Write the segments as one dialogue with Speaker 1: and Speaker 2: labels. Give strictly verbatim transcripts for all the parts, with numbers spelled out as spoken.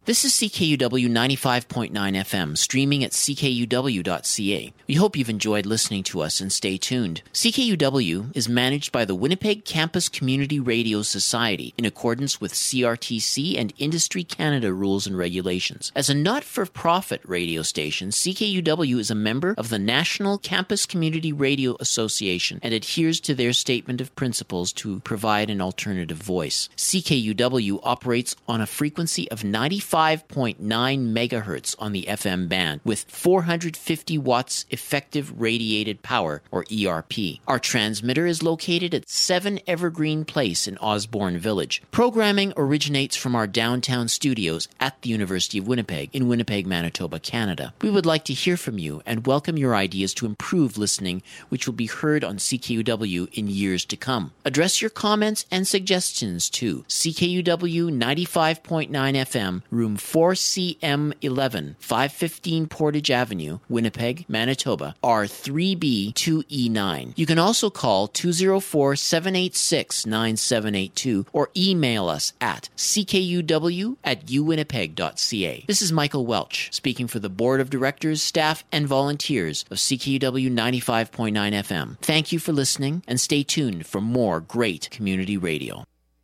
Speaker 1: This is C K U W ninety-five point nine F M, streaming at c k u w dot c a. We hope you've enjoyed listening to us and stay tuned. C K U W is managed by the Winnipeg Campus Community Radio Society in accordance with C R T C and Industry Canada rules and regulations. As a not-for-profit radio station, C K U W is a member of the National Campus Community Radio Association and adheres to their statement of principles to provide an alternative voice. C K U W operates on a frequency of ninety-five point nine megahertz on the F M band with four hundred fifty watts effective radiated power, or E R P. Our transmitter is located at seven Evergreen Place in Osborne Village. Programming originates from our downtown studios at the University of Winnipeg in Winnipeg, Manitoba, Canada. We would like to hear from you and welcome your ideas to improve listening, which will be heard on C K U W in years to come. Address your comments and suggestions to C K U W ninety-five point nine F M, room four C M eleven, five fifteen Portage Avenue, Winnipeg, Manitoba, R three B two E nine. You can also call two oh four, seven eight six, nine seven eight two or email us at c k u w at u winnipeg dot c a. This is Michael Welch, speaking for the Board of Directors, staff, and volunteers of C K U W ninety-five point nine F M. Thank you for listening, and stay tuned for more great community radio.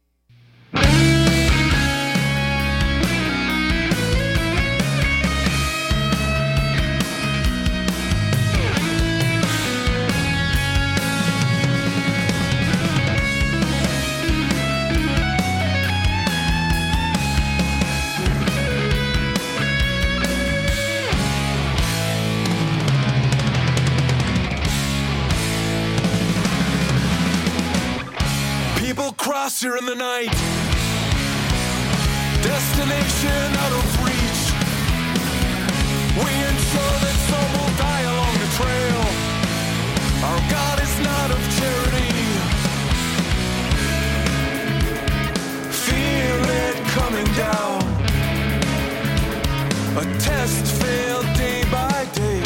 Speaker 2: Cross here in the night, destination out of reach. We ensure that some will die along the trail. Our God is not of charity. Feel it coming down. A test failed day by day.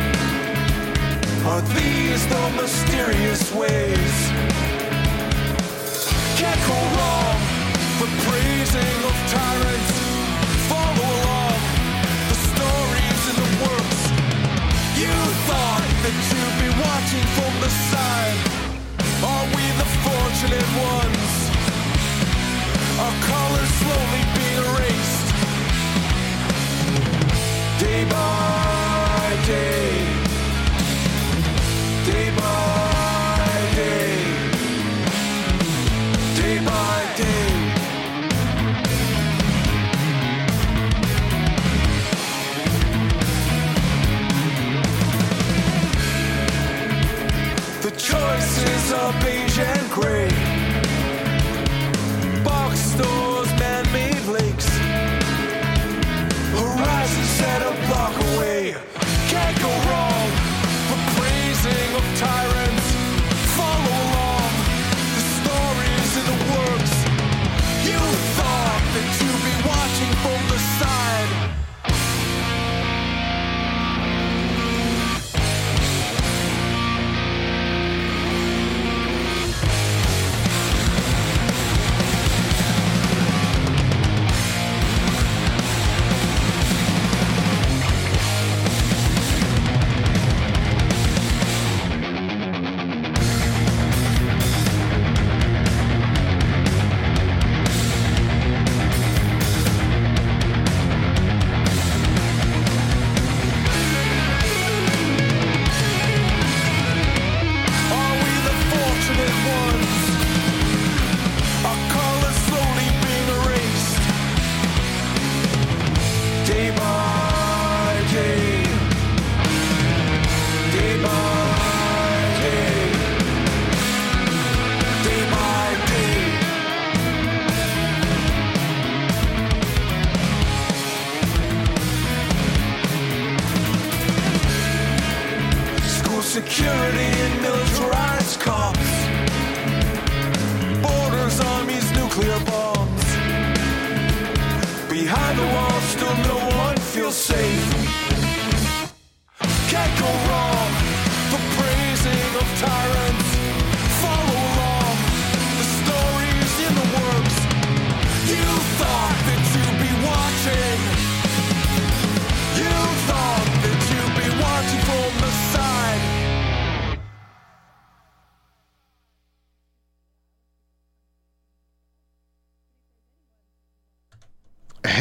Speaker 2: Are these the mysterious ways? Can't go wrong, the praising of tyrants. Follow along, the stories in the works. You thought that you'd be watching from the side. Are we the fortunate ones? Our colors slowly being erased. Day by day. Day by day. Day by day. The choices are beige and gray. Box stores, man-made lakes. Horizon set a block away. Can't go wrong. The praising of tyrants. Follow along. The stories in the works. You thought that you'd be watching from the side. Security and militarized cops. Borders, armies, nuclear bombs. Behind the walls, still no one feels safe. Can't go wrong. The praising of tyrants. Follow along. The stories in the works. You thought that you'd be watching.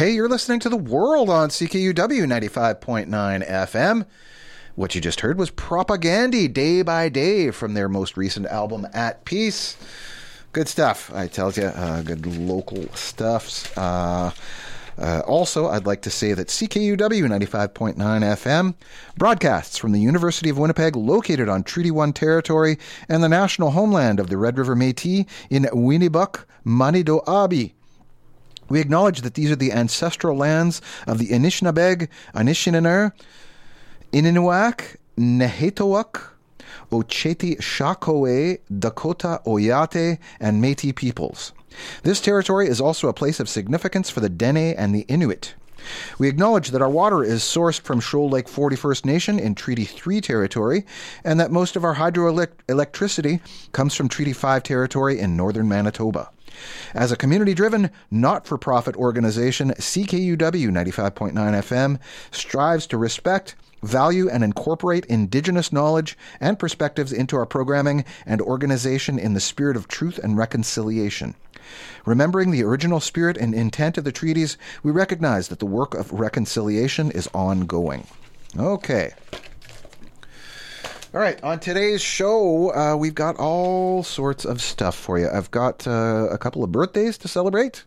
Speaker 3: Hey, you're listening to The World on C K U W ninety-five point nine F M. What you just heard was Propaganda, Day by Day, from their most recent album, At Peace. Good stuff, I tell you. Uh, good local stuff. Uh, uh, also, I'd like to say that C K U W ninety-five point nine F M broadcasts from the University of Winnipeg, located on Treaty one territory and the national homeland of the Red River Métis in Winnipeg, Manitoba. We acknowledge that these are the ancestral lands of the Anishinaabeg, Anishinaabe, Inuiaq, Nehetoak, Oceti Shakowee, Dakota Oyate, and Métis peoples. This territory is also a place of significance for the Dene and the Inuit. We acknowledge that our water is sourced from Shoal Lake forty First Nation in Treaty three territory, and that most of our hydroelectricity comes from Treaty five territory in northern Manitoba. As a community-driven, not-for-profit organization, C K U W ninety-five point nine F M strives to respect, value, and incorporate Indigenous knowledge and perspectives into our programming and organization in the spirit of truth and reconciliation. Remembering the original spirit and intent of the treaties, we recognize that the work of reconciliation is ongoing. Okay. All right, on today's show, uh, we've got all sorts of stuff for you. I've got uh, a couple of birthdays to celebrate.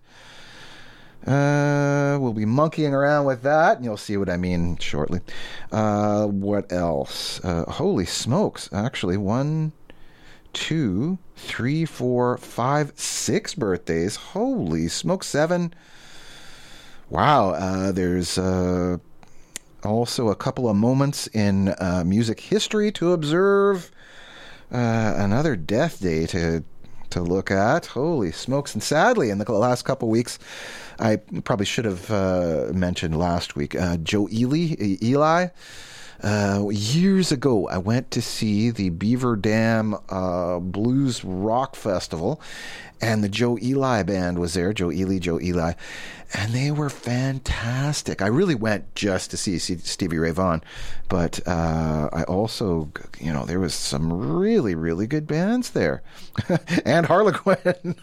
Speaker 3: Uh, we'll be monkeying around with that, and you'll see what I mean shortly. Uh, what else? Uh, holy smokes, actually, one, two, three, four, five, six birthdays. Holy smokes, seven. Wow, uh, there's... Uh, Also, a couple of moments in uh, music history to observe. Uh, another death day to to look at. Holy smokes. And sadly, in the last couple of weeks, I probably should have uh, mentioned last week, uh, Joe Ely. Eli. Uh, years ago, I went to see the Beaver Dam uh, Blues Rock Festival, and the Joe Ely band was there, Joe Ely, Joe Ely, and they were fantastic. I really went just to see Stevie Ray Vaughan, but uh, I also, you know, there was some really, really good bands there. And Harlequin.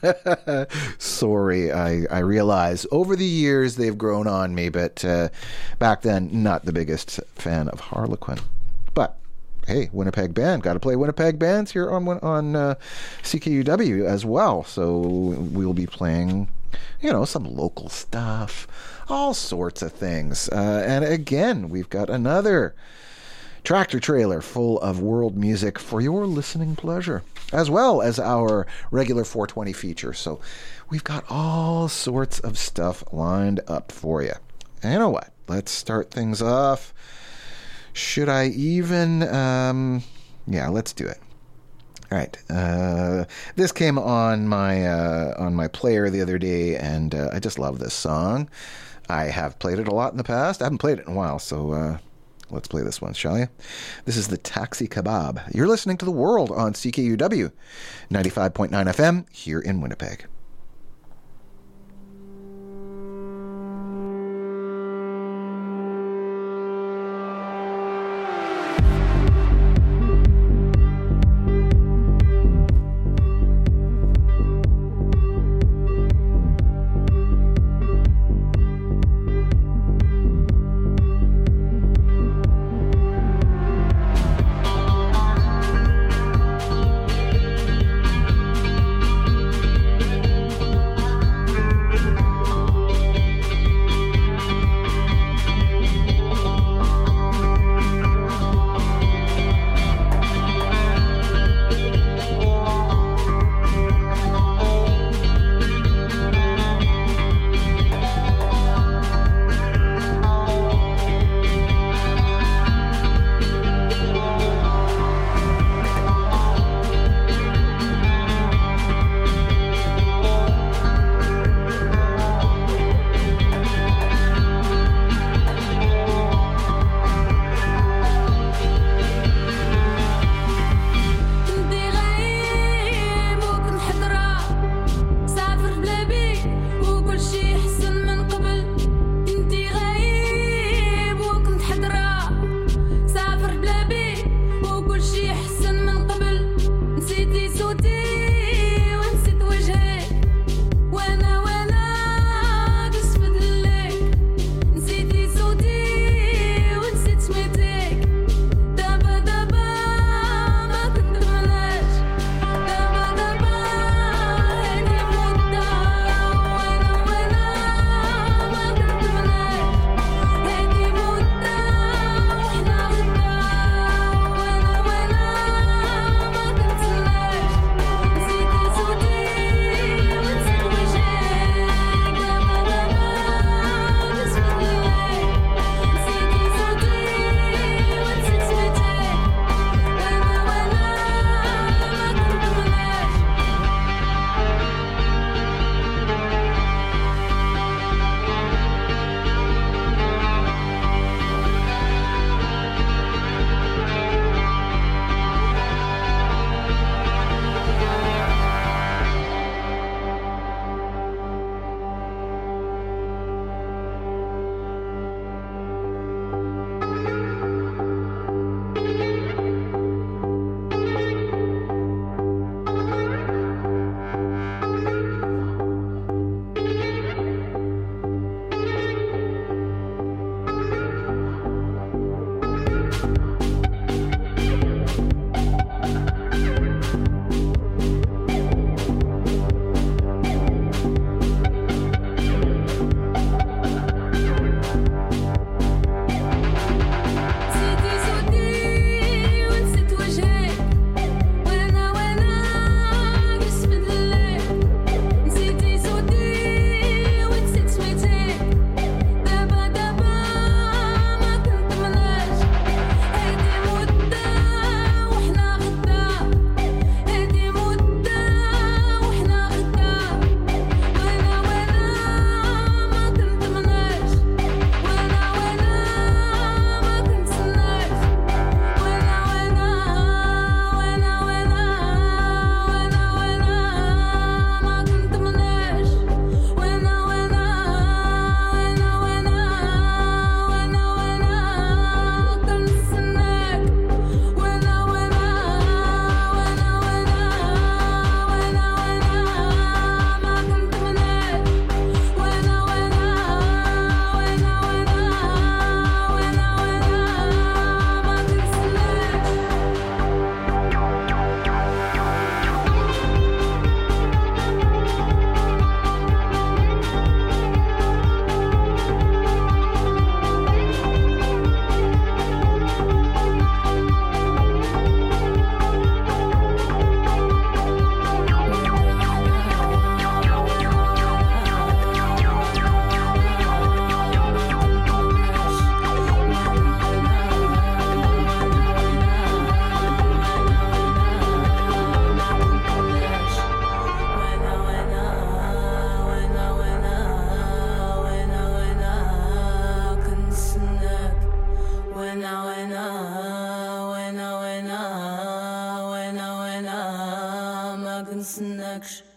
Speaker 3: Sorry, I, I realize over the years they've grown on me, but uh, back then, not the biggest fan of Harlequin. But hey, Winnipeg band, got to play Winnipeg bands here on on uh, C K U W as well. So we'll be playing, you know, some local stuff, all sorts of things. Uh, and again, we've got another tractor trailer full of world music for your listening pleasure, as well as our regular four twenty feature. So we've got all sorts of stuff lined up for you. And you know what? Let's start things off. Should I even... Um, yeah, let's do it. All right. Uh, this came on my uh, on my player the other day, and uh, I just love this song. I have played it a lot in the past. I haven't played it in a while, so uh, let's play this one, shall you? This is the Taxi Kebab. You're listening to The World on C K U W ninety-five point nine F M here in Winnipeg.
Speaker 4: Thank connection.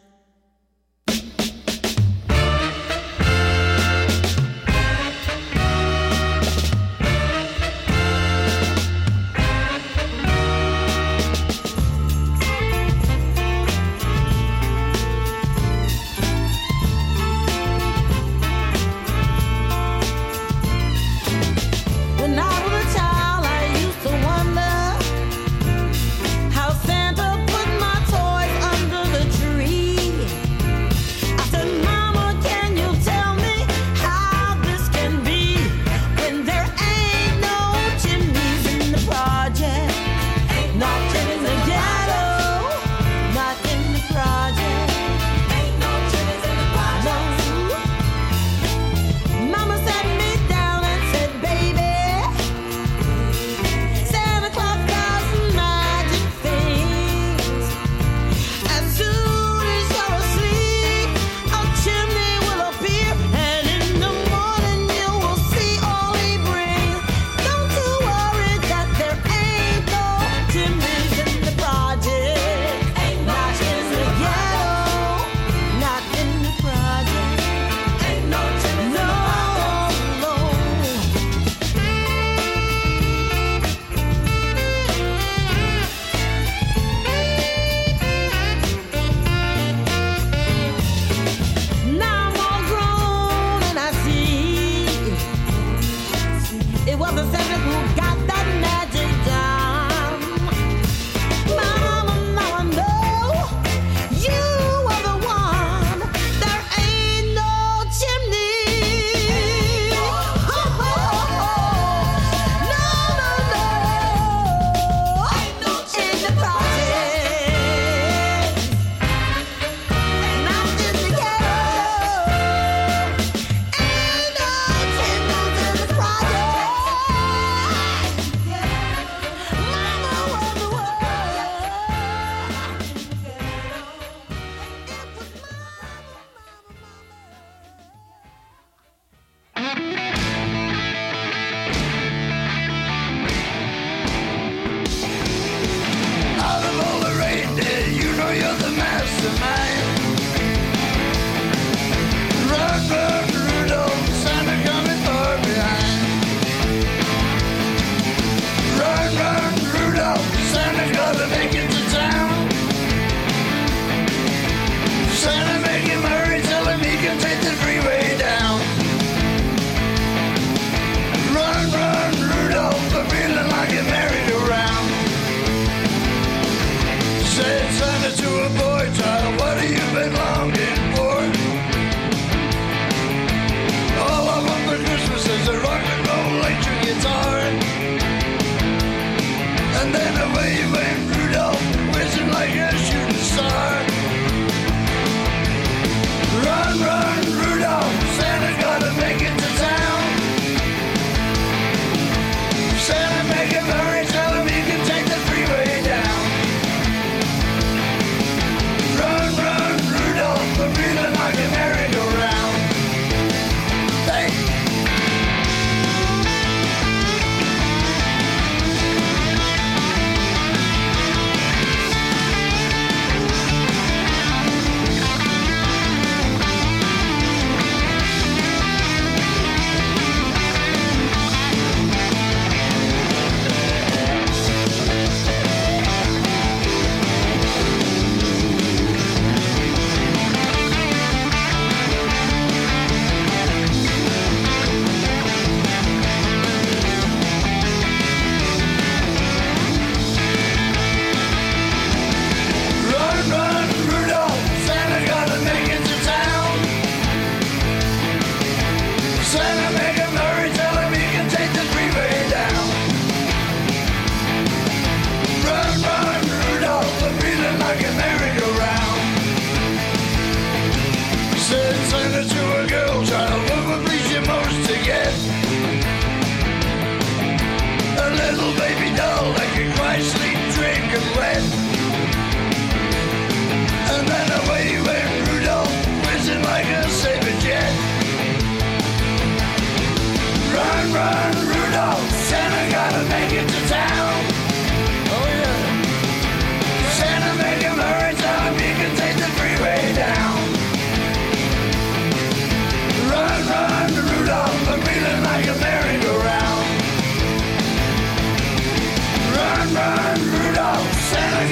Speaker 5: Run,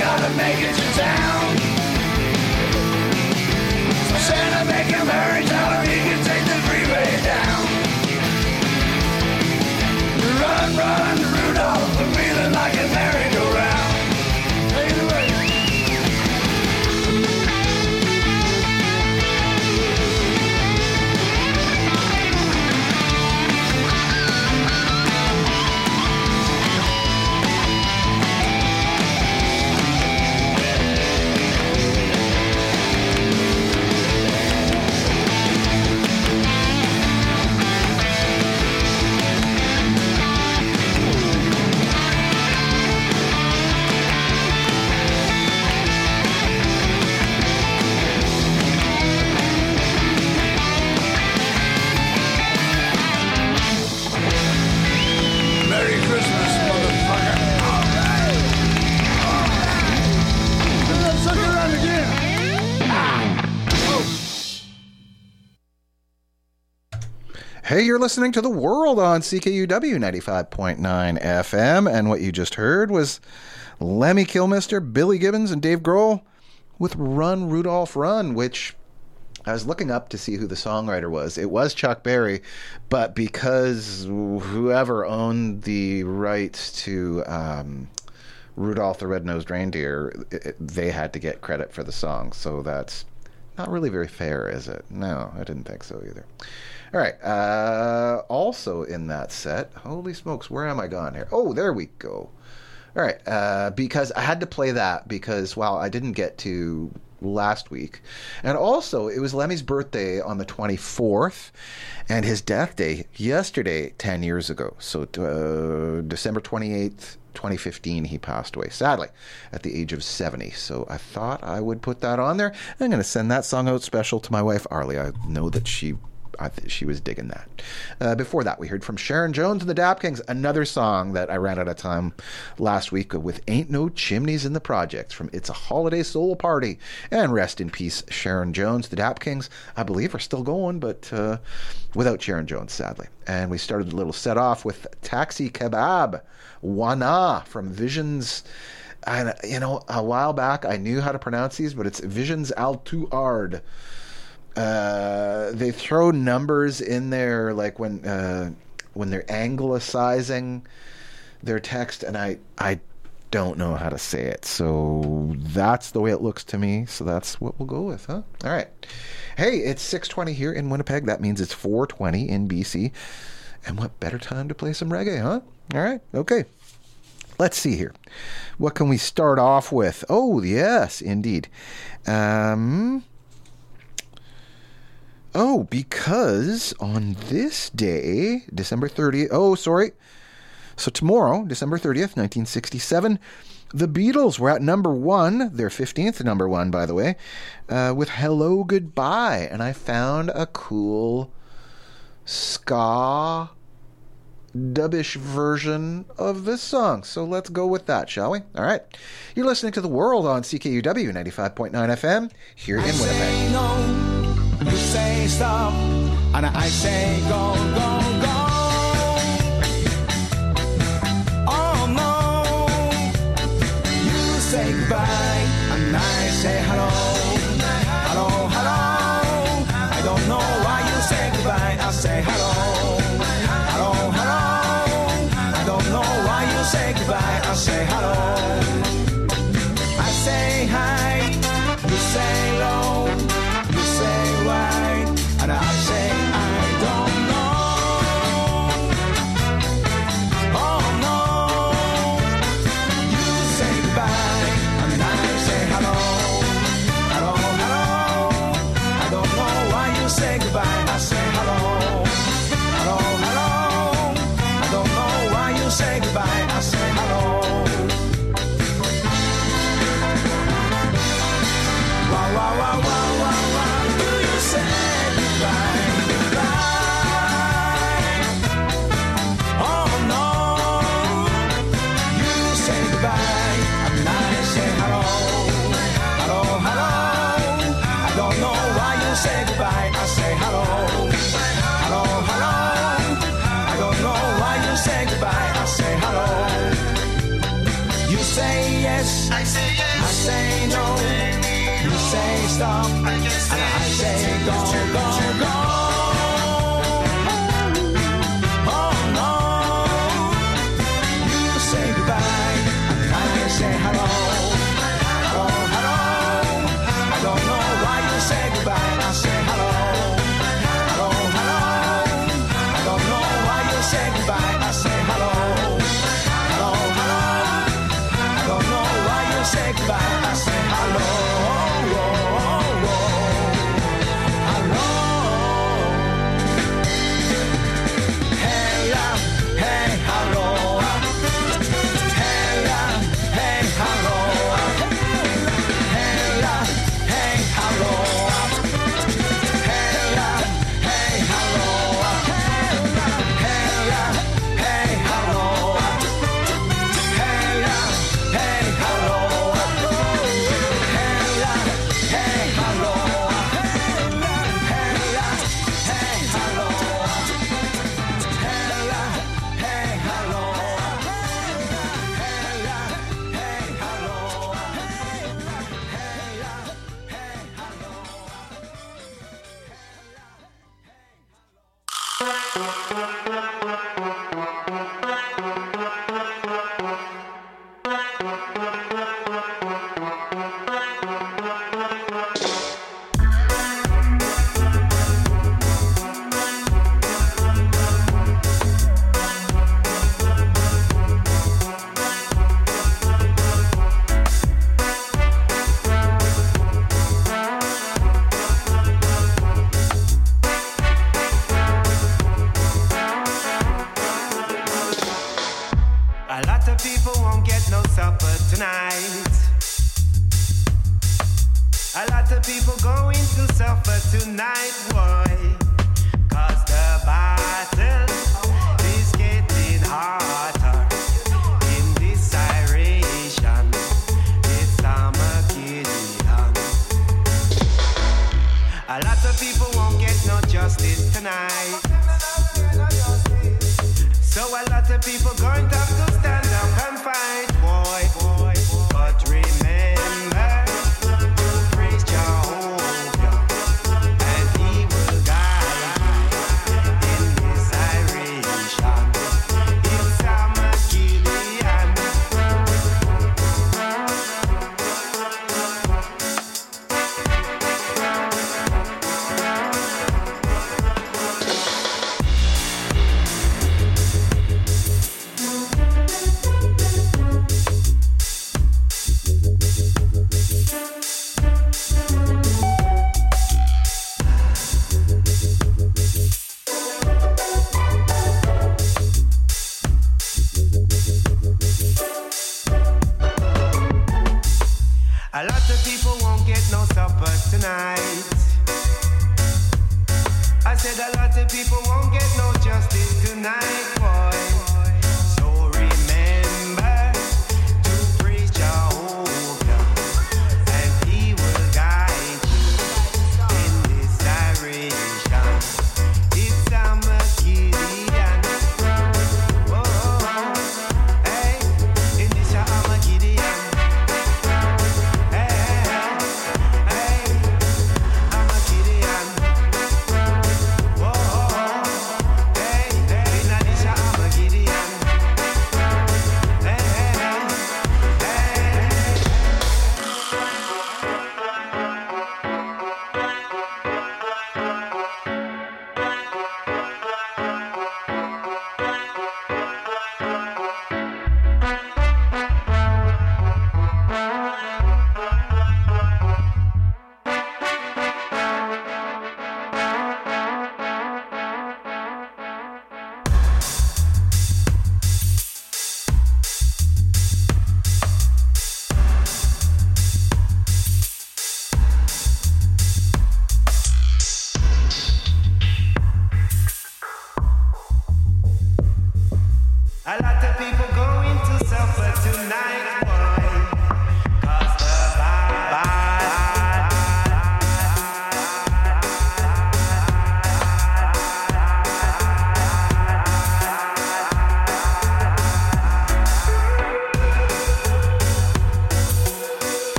Speaker 4: gotta make it to town. So Santa, make him hurry, tell him he can take the freeway down. Run, run, Rudolph, I'm feeling like a merry-go-round. Take it away.
Speaker 3: Hey, you're listening to The World on C K U W ninety-five point nine F M, and what you just heard was Lemmy Kilmister, Billy Gibbons, and Dave Grohl with Run, Rudolph, Run, which I was looking up to see who the songwriter was. It was Chuck Berry, but because whoever owned the rights to um, Rudolph the Red-Nosed Reindeer, it, it, they had to get credit for the song, so that's not really very fair, is it? No, I didn't think so either. All right. Uh, also in that set, holy smokes, where am I gone here? Oh, there we go. All right. Uh, because I had to play that because, well, I didn't get to last week. And also, it was Lemmy's birthday on the twenty-fourth and his death day yesterday, ten years ago. So uh, December twenty-eighth, twenty fifteen, he passed away, sadly, at the age of seventy. So I thought I would put that on there. I'm going to send that song out special to my wife, Arlie. I know that she... I th- she was digging that. Uh, before that, we heard from Sharon Jones and the Dap Kings, another song that I ran out of time last week with Ain't No Chimneys in the Projects from It's a Holiday Soul Party. And rest in peace, Sharon Jones. The Dap Kings, I believe, are still going, but uh, without Sharon Jones, sadly. And we started a little set off with Taxi Kebab, Wana from Visions. And, you know, a while back, I knew how to pronounce these, but it's Visions Al Tuard. Uh, they throw numbers in there, like when uh, when they're anglicizing their text, and I I don't know how to say it, so that's the way it looks to me. So that's what we'll go with, huh? All right. Hey, it's six twenty here in Winnipeg. That means it's four twenty in B C. And what better time to play some reggae, huh? All right. Okay. Let's see here. What can we start off with? Oh, yes, indeed. Um. Oh, because on this day, December thirtieth, oh, sorry. So tomorrow, December thirtieth, nineteen sixty-seven, the Beatles were at number one, their fifteenth number one, by the way, uh, with Hello, Goodbye. And I found a cool ska dubbish version of this song. So let's go with that, shall we? All right. You're listening to The World on C K U W ninety-five point nine F M here in Winnipeg.
Speaker 4: No. You say stop, and I say go, go, go. Oh no, you say goodbye, and I say hello. Hello, hello. I don't know why you say goodbye, I say hello. Hello, hello. I don't know why you say goodbye, I say hello. I say hi, you say low. Say right, and I say I don't know. Oh no, you say goodbye, and I say hello. Hello, hello. I don't know why you say goodbye, I say hello. stop, and I say go, go, go. Oh no, you say goodbye, and I say hello, hello, hello. I don't know why you say goodbye, I say hello, hello, hello. I don't know why you say goodbye, I say hello, hello, hello. I don't know why you say goodbye, I say hello.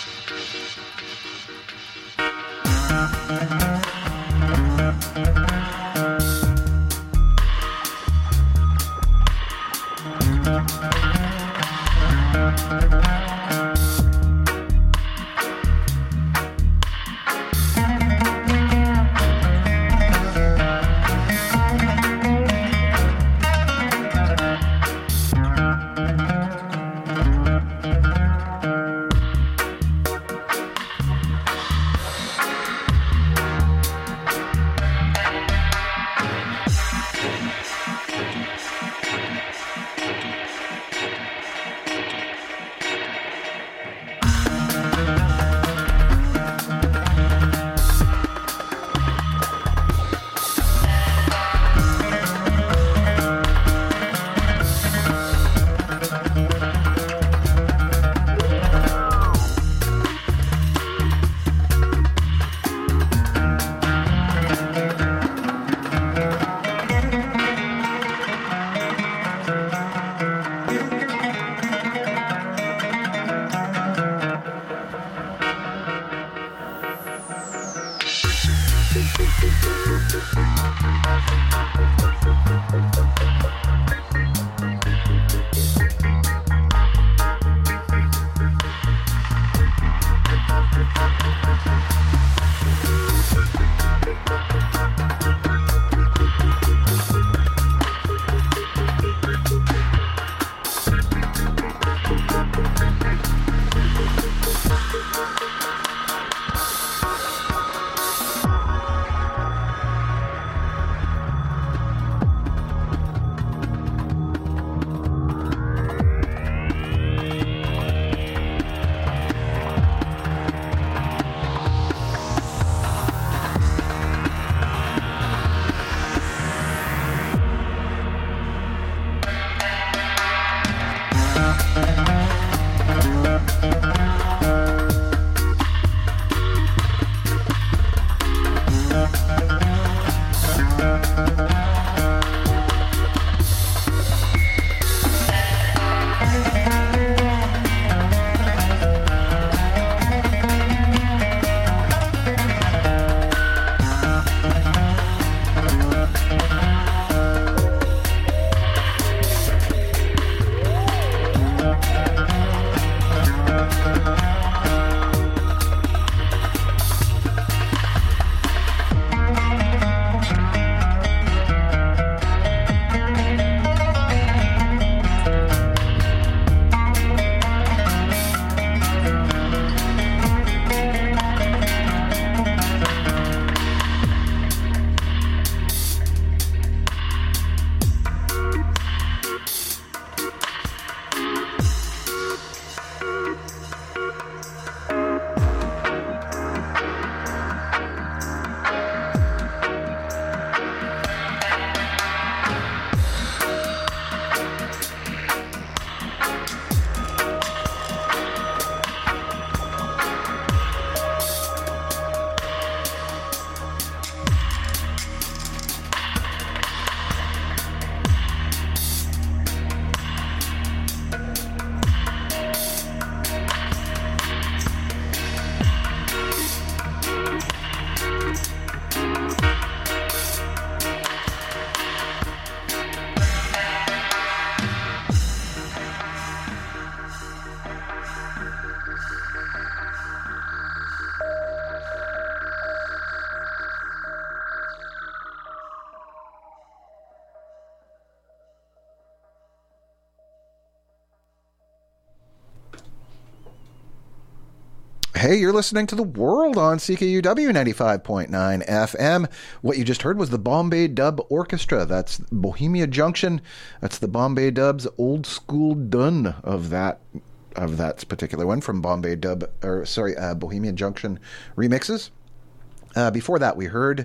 Speaker 3: Hey, you're listening to The World on C K U W ninety-five point nine F M. What you just heard was the Bombay Dub Orchestra. That's Bohemia Junction. That's the Bombay Dub's old school done of that of that particular one from Bombay Dub, or sorry, uh, Bohemia Junction remixes. Uh, before that, we heard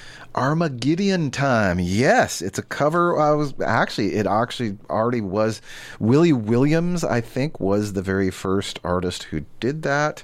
Speaker 3: Armageddon Time. Yes, it's a cover. I was actually, it actually already was. Willie Williams, I think, was the very first artist who did that.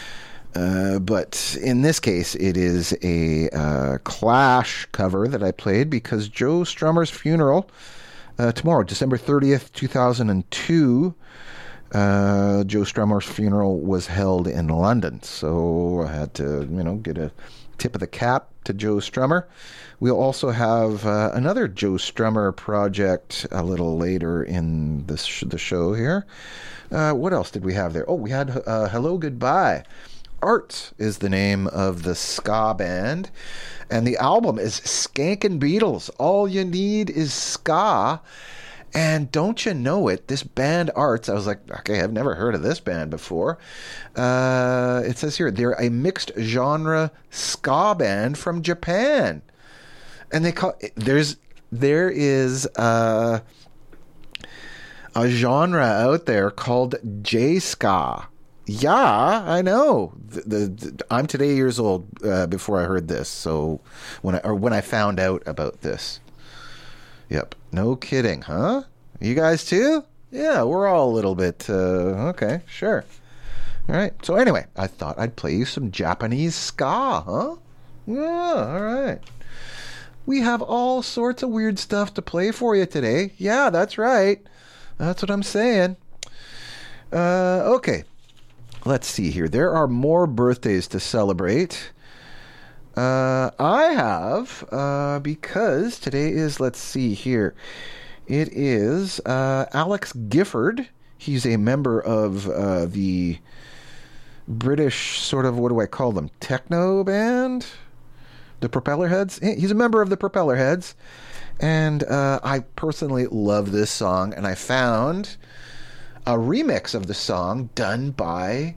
Speaker 3: Uh, but in this case, it is a uh, Clash cover that I played because Joe Strummer's funeral uh, tomorrow, December thirtieth, two thousand two. uh, Joe Strummer's funeral was held in London, so I had to, you know, get a tip of the cap to Joe Strummer. We'll also have uh, another Joe Strummer project a little later in this sh- the show here. Uh, what else did we have there? Oh, we had uh, Hello Goodbye. Art is the name of the ska band, and the album is Skankin' Beatles. All you need is ska. And don't you know it, this band Arts, I was like, okay, I've never heard of this band before. Uh, it says here, they're a mixed genre ska band from Japan. And they call there's there is uh, a genre out there called J-ska. Yeah, I know. The, the, the, I'm today years old uh, before I heard this, so when I or when I found out about this. Yep, no kidding, huh? You guys too? Yeah, we're all a little bit uh, okay, sure. All right. So anyway, I thought I'd play you some Japanese ska, huh? Yeah, all right. We have all sorts of weird stuff to play for you today. Yeah, that's right. That's what I'm saying. Uh, okay. Let's see here. There are more birthdays to celebrate. Uh, I have, uh, because today is, let's see here. It is uh, Alex Gifford. He's a member of uh, the British sort of, what do I call them, techno band? The Propellerheads. He's a member of the Propellerheads. And uh, I personally love this song. And I found a remix of the song done by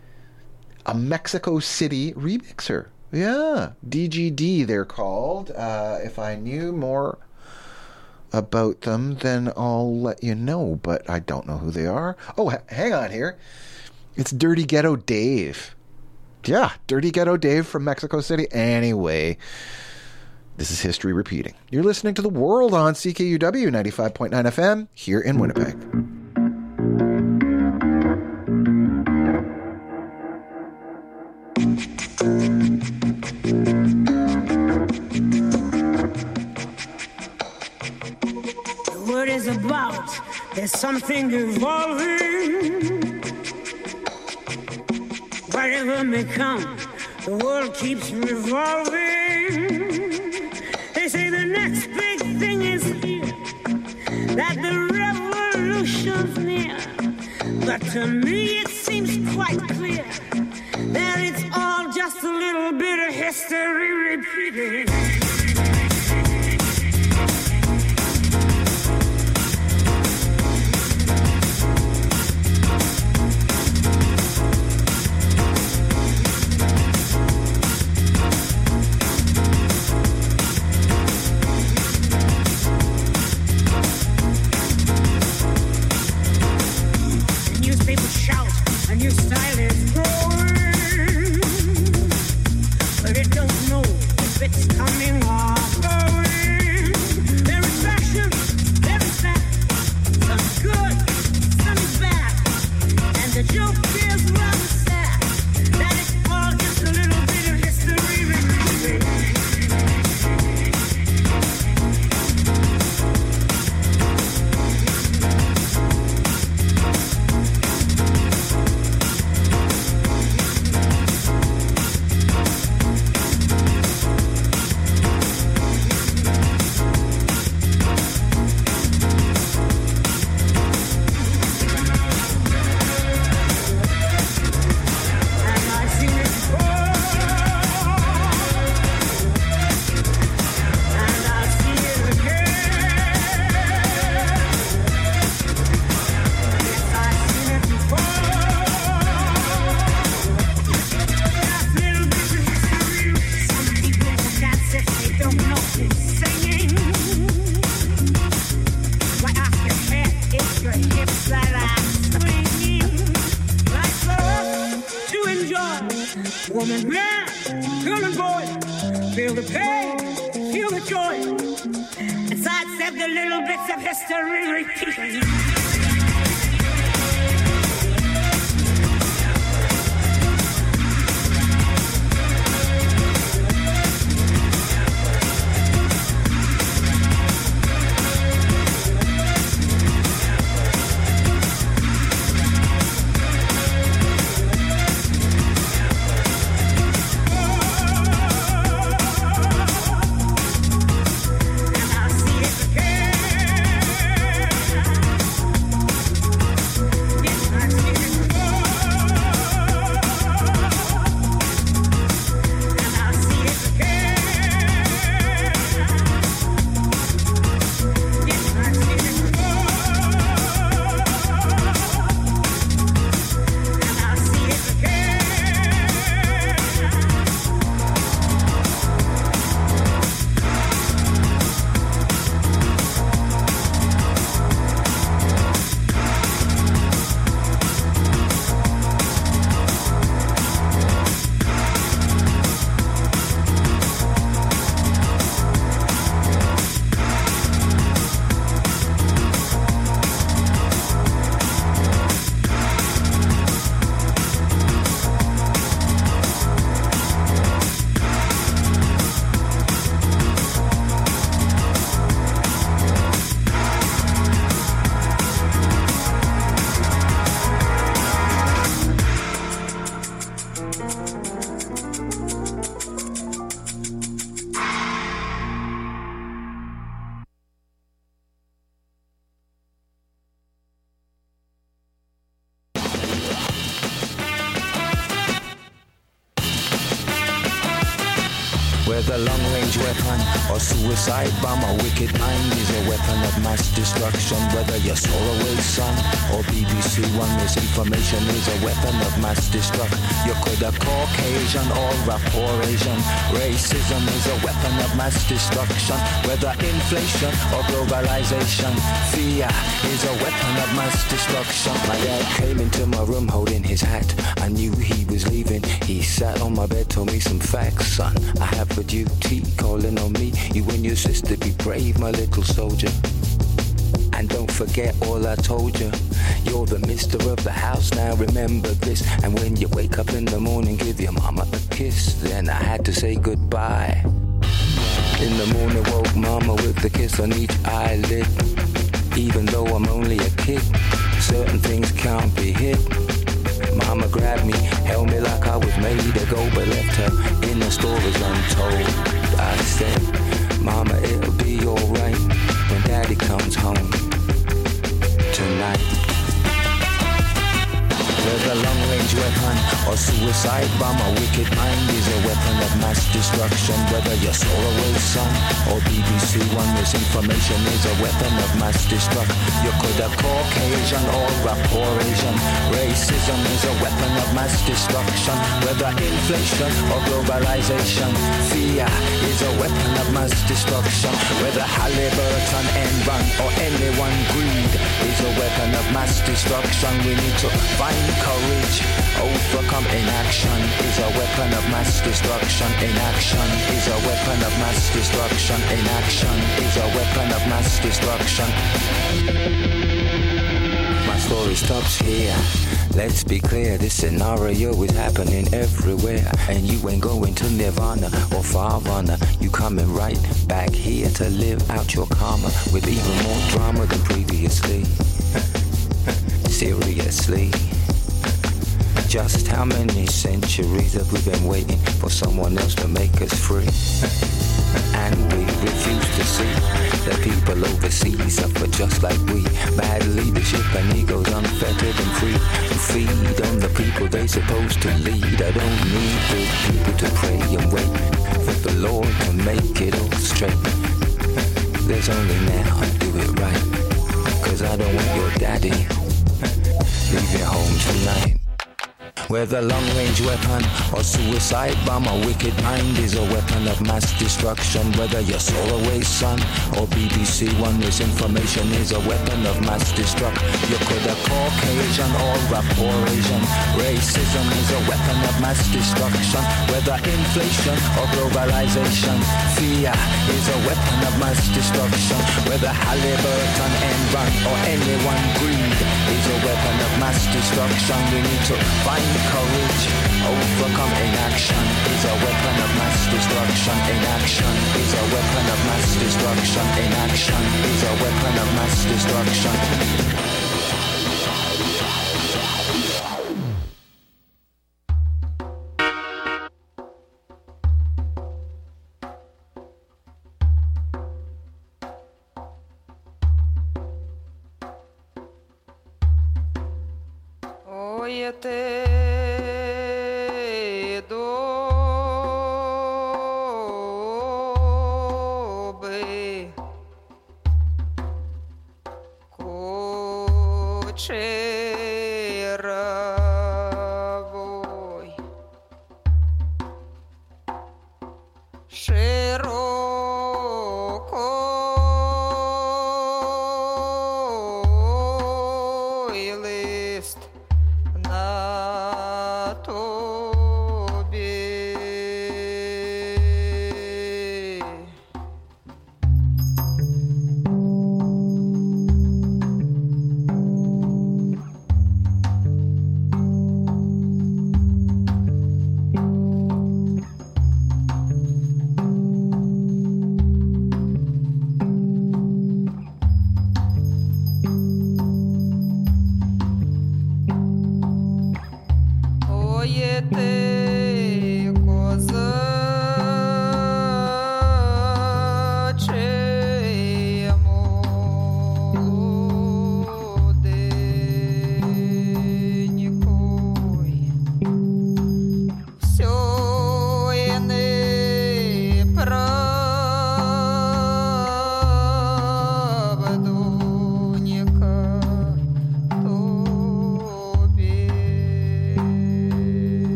Speaker 3: a Mexico City remixer. Yeah, D G D they're called. Uh, if I knew more about them, then I'll let you know. But I don't know who they are. Oh, h- hang on here. It's Dirty Ghetto Dave. Yeah, Dirty Ghetto Dave from Mexico City. Anyway, this is history repeating. You're listening to The World on C K U W ninety-five point nine F M here in Winnipeg.
Speaker 5: The word is about, there's something evolving. Whatever may come, the world keeps revolving. They say the next big thing is here, that the revolution's near. But to me it seems quite clear that it's all just a little bit of history repeating. Your style is growing, but it don't know if it's coming or going. There is fashion, there is fact, some good, some bad, and the joke is rather sad that it's all just a little bit of history repeating. Woman, man, girl and boy, feel the pain, feel the joy, and sidestep the little bits of history repeating.
Speaker 6: Whether long-range weapon or suicide bomb, a wicked mind is a weapon of mass destruction. Whether you're Solarway Sun or B B C One, misinformation is a weapon of mass destruction. You could have Caucasian or a poor Asian. Racism is a weapon of mass destruction. Whether inflation or globalization, fear is a weapon of mass destruction. My dad came into my room holding his hat. I knew he was leaving. He sat on my bed, told me some facts, son. I have a duty calling on me. You and your sister, be brave, my little soldier. And don't forget all I told you. You're the mister of the house, now remember this. And when you wake up in the morning, give your mama a kiss. Then I had to say goodbye. In the morning, woke mama with a kiss on each eyelid. Even though I'm only a kid, certain things can't be hid. Mama grabbed me, held me like I was made to go, but left her in the stories untold. I said, Mama, it'll be alright when Daddy comes home tonight. Whether long-range weapon or suicide bomb, a wicked mind is a weapon of mass destruction. Whether you're Solarway Sun or B B C One, misinformation is a weapon of mass destruction. You could have Caucasian or a poor Asian. Racism is a weapon of mass destruction. Whether inflation or globalization, fear is a weapon of mass destruction. Whether Halliburton, Enron or anyone, greed is a weapon of mass destruction. We need to find courage, overcome inaction is a weapon of mass destruction. Inaction is a weapon of mass destruction. Inaction is a weapon of mass destruction. My story stops here. Let's be clear, this scenario is happening everywhere. And you ain't going to Nirvana or Farvana. You coming right back here to live out your karma with even more drama than previously. Seriously. Just how many centuries have we been waiting for someone else to make us free? And we refuse to see that people overseas suffer just like we. Bad leadership and egos unfettered and free, who feed on the people they supposed to lead. I don't need good people to pray and wait for the Lord to make it all straight. There's only now, do it right, cause I don't want your daddy leaving home tonight. Whether long-range weapon or suicide bomb, a wicked mind is a weapon of mass destruction. Whether you're Solarway Sun or B B C One, misinformation is a weapon of mass destruction. You could have Caucasian or a poor Asian. Racism is a weapon of mass destruction. Whether inflation or globalization, fear is a weapon of mass destruction. Whether Halliburton, Enron or anyone, greed is a weapon of mass destruction. We need to find courage, overcome inaction is a weapon of mass destruction. Inaction is a weapon of mass destruction. Inaction is a weapon of mass destruction.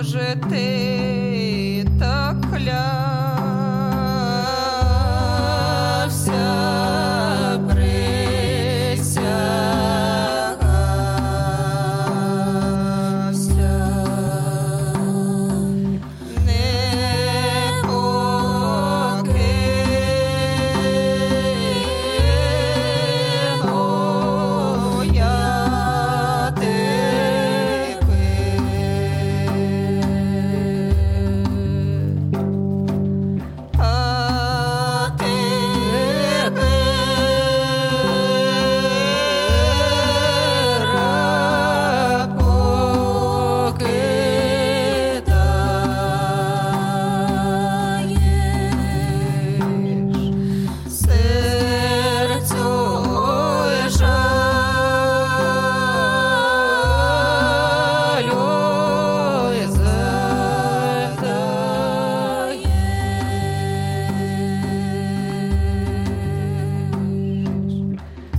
Speaker 7: же ты так клявся, присягався, не покину я тебе. А покидаєш серцю жалю й задаєш.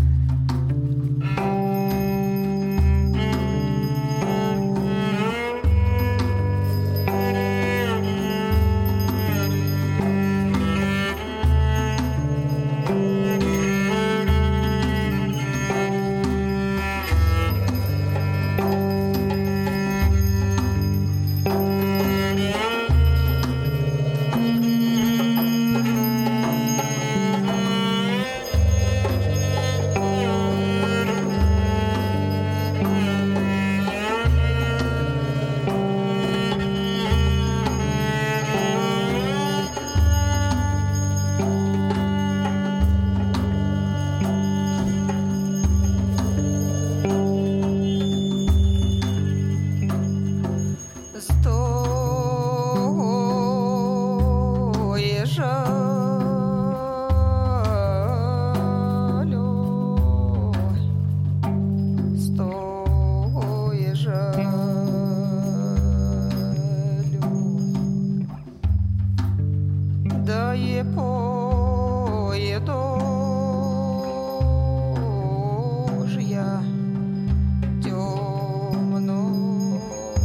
Speaker 7: Стої жалю, стої жалю, дає поїду ж я темної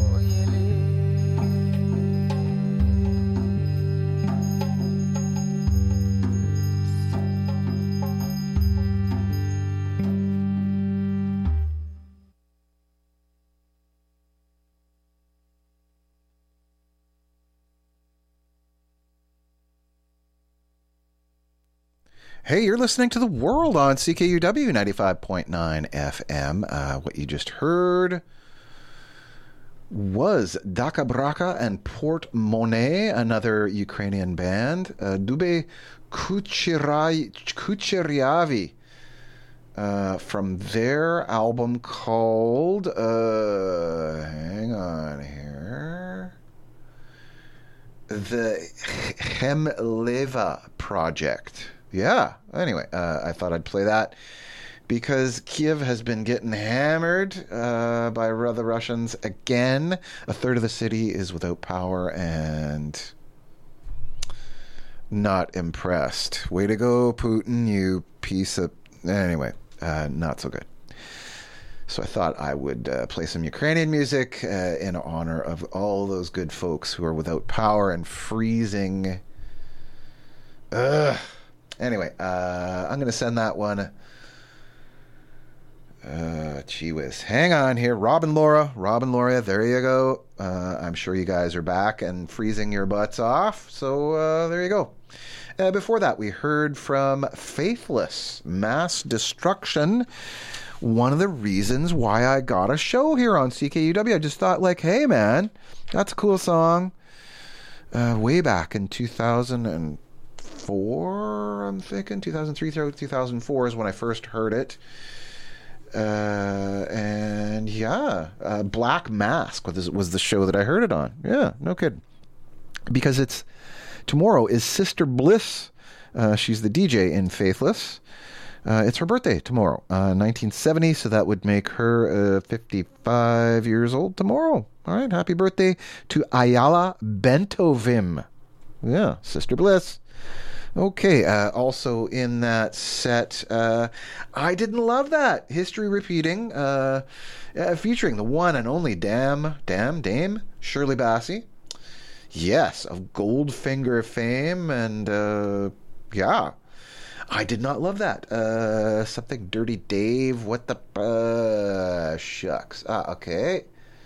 Speaker 3: Hey, you're listening to The World on C K U W ninety-five point nine F M. Uh, what you just heard was Daka Braka and Port Monet, another Ukrainian band. Uh, Dube Kucherai- Kucheryavi uh, from their album called... Uh, hang on here. The Hemleva Project. Yeah. Anyway, uh, I thought I'd play that because Kiev has been getting hammered uh, by the Russians again. A third of the city is without power and not impressed. Way to go, Putin, you piece of... Anyway, uh, not so good. So I thought I would uh, play some Ukrainian music uh, in honor of all those good folks who are without power and freezing. Ugh. Anyway, uh, I'm going to send that one. Uh, gee whiz. Hang on here. Rob and Laura. Rob and Laura, there you go. Uh, I'm sure you guys are back and freezing your butts off. So uh, there you go. Uh, before that, we heard from Faithless, Mass Destruction. One of the reasons why I got a show here on C K U W. I just thought, like, hey, man, that's a cool song. Uh, way back in two thousand four, I'm thinking. two thousand three through two thousand four is when I first heard it. Uh, and yeah, uh, Black Mask was, was the show that I heard it on. Yeah, no kidding. Because it's tomorrow is Sister Bliss. Uh, she's the D J in Faithless. Uh, it's her birthday tomorrow, uh, nineteen seventy, so that would make her uh, fifty-five years old tomorrow. All right, happy birthday to Ayala Bentovim. Yeah, Sister Bliss. Okay, uh, also in that set, uh, I didn't love that. History repeating, uh, uh, featuring the one and only Dame, Dame, Dame, Shirley Bassey. Yes, of Goldfinger fame, and uh, yeah, I did not love that. Uh, something Dirty Dave, what the uh, shucks. Ah, okay.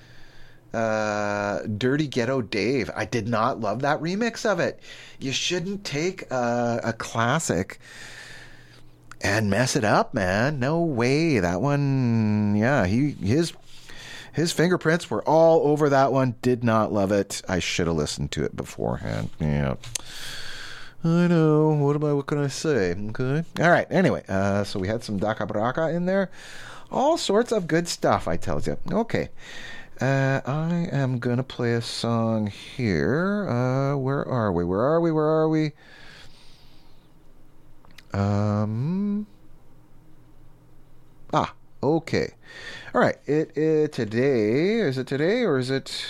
Speaker 3: Uh, Dirty Ghetto Dave. I did not love that remix of it. You shouldn't take a, a classic and mess it up, man. No way. That one, yeah, he his his fingerprints were all over that one. Did not love it. I should have listened to it beforehand. Yeah. I know. What am I? What can I say? Okay. All right. Anyway, uh, so we had some Daka Braka in there. All sorts of good stuff, I tell you. Okay. Uh, I am going to play a song here. Uh, where are we? Where are we? Where are we? Um. Ah, okay. All right. It, it today. Is it today or is it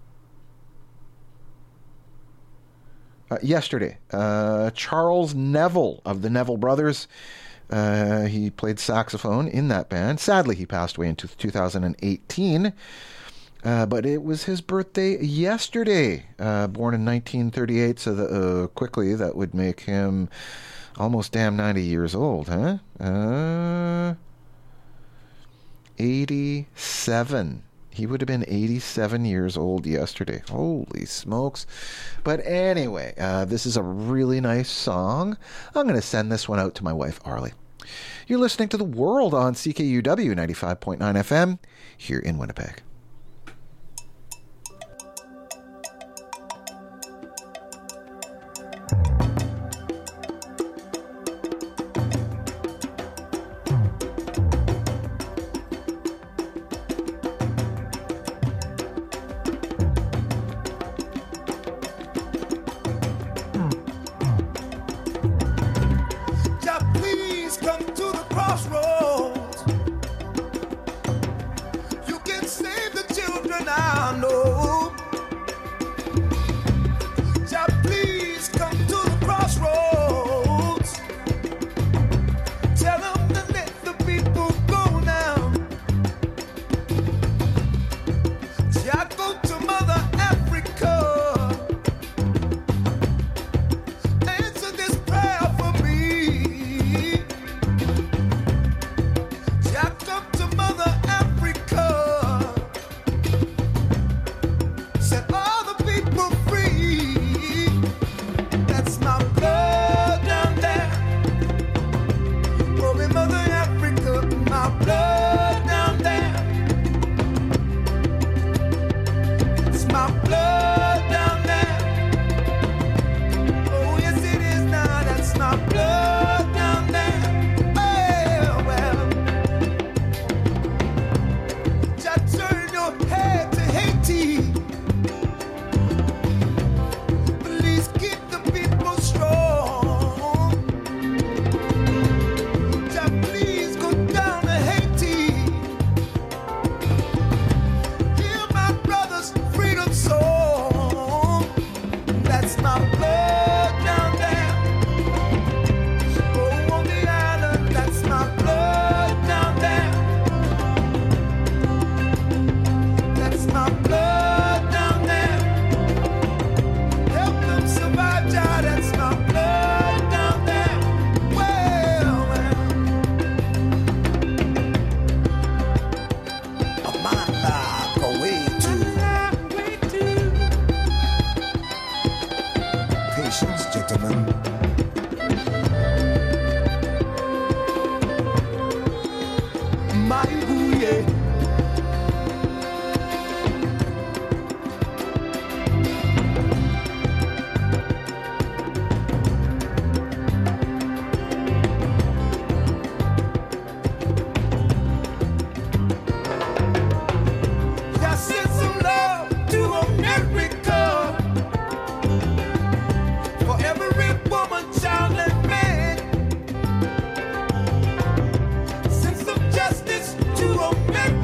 Speaker 3: uh, yesterday? Uh, Charles Neville of the Neville Brothers. Uh, he played saxophone in that band. Sadly, he passed away in two thousand eighteen. Uh, but it was his birthday yesterday, uh, born in nineteen thirty-eight, so that, uh, quickly that would make him almost damn ninety years old, huh? Uh, eighty-seven. He would have been eighty-seven years old yesterday. Holy smokes. But anyway, uh, this is a really nice song. I'm going to send this one out to my wife, Arlie. You're listening to The World on C K U W ninety-five point nine F M here in Winnipeg.
Speaker 2: Justice to America.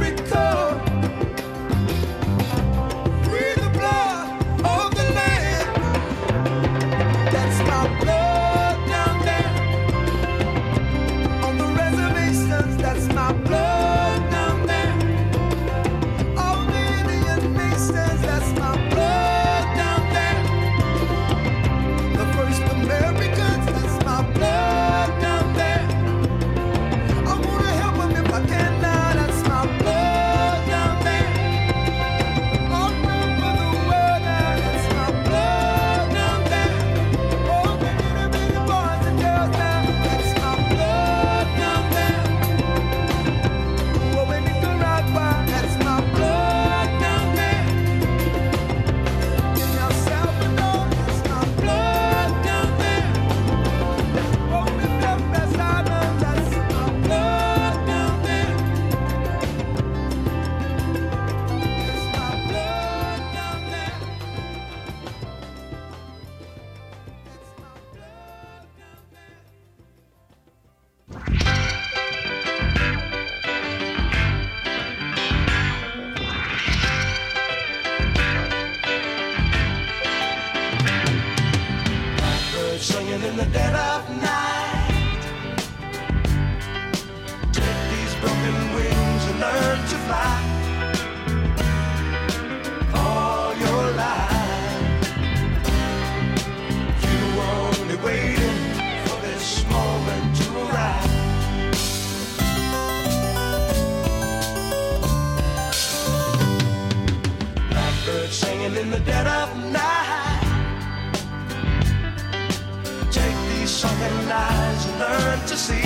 Speaker 2: to see.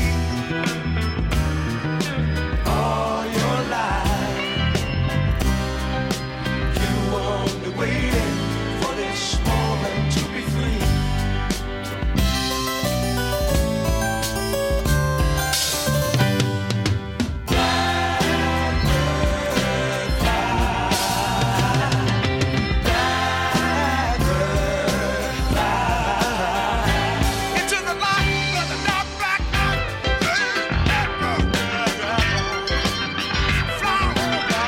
Speaker 2: All your life, you were only waiting for this moment to be free. Into the light of the dark black night. Fly on,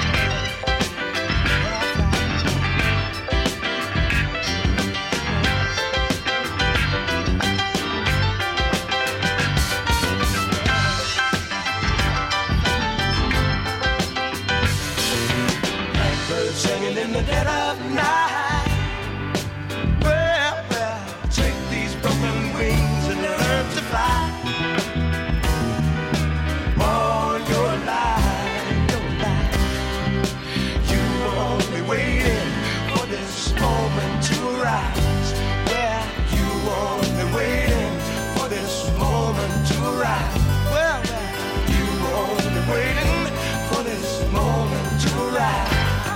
Speaker 2: blackbird singing in the dead of night. Well, well, take these broken wings and learn to fly. All your life, your life, you were only waiting for this moment to arise. Yeah, you were only waiting for this moment to arise. Well, well, you were only waiting for this moment to arise.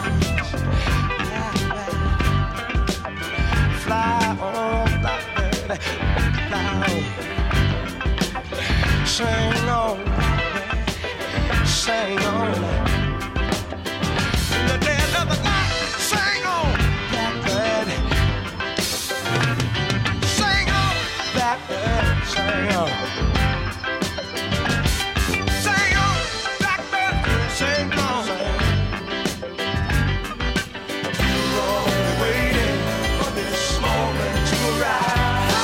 Speaker 2: Fly on, blackbird, fly on. Sing on, sing on. In the dead of the night, sing on, blackbird. Sing on, blackbird, sing on. Sing on, blackbird, sing on. You're only waiting for this moment to arrive.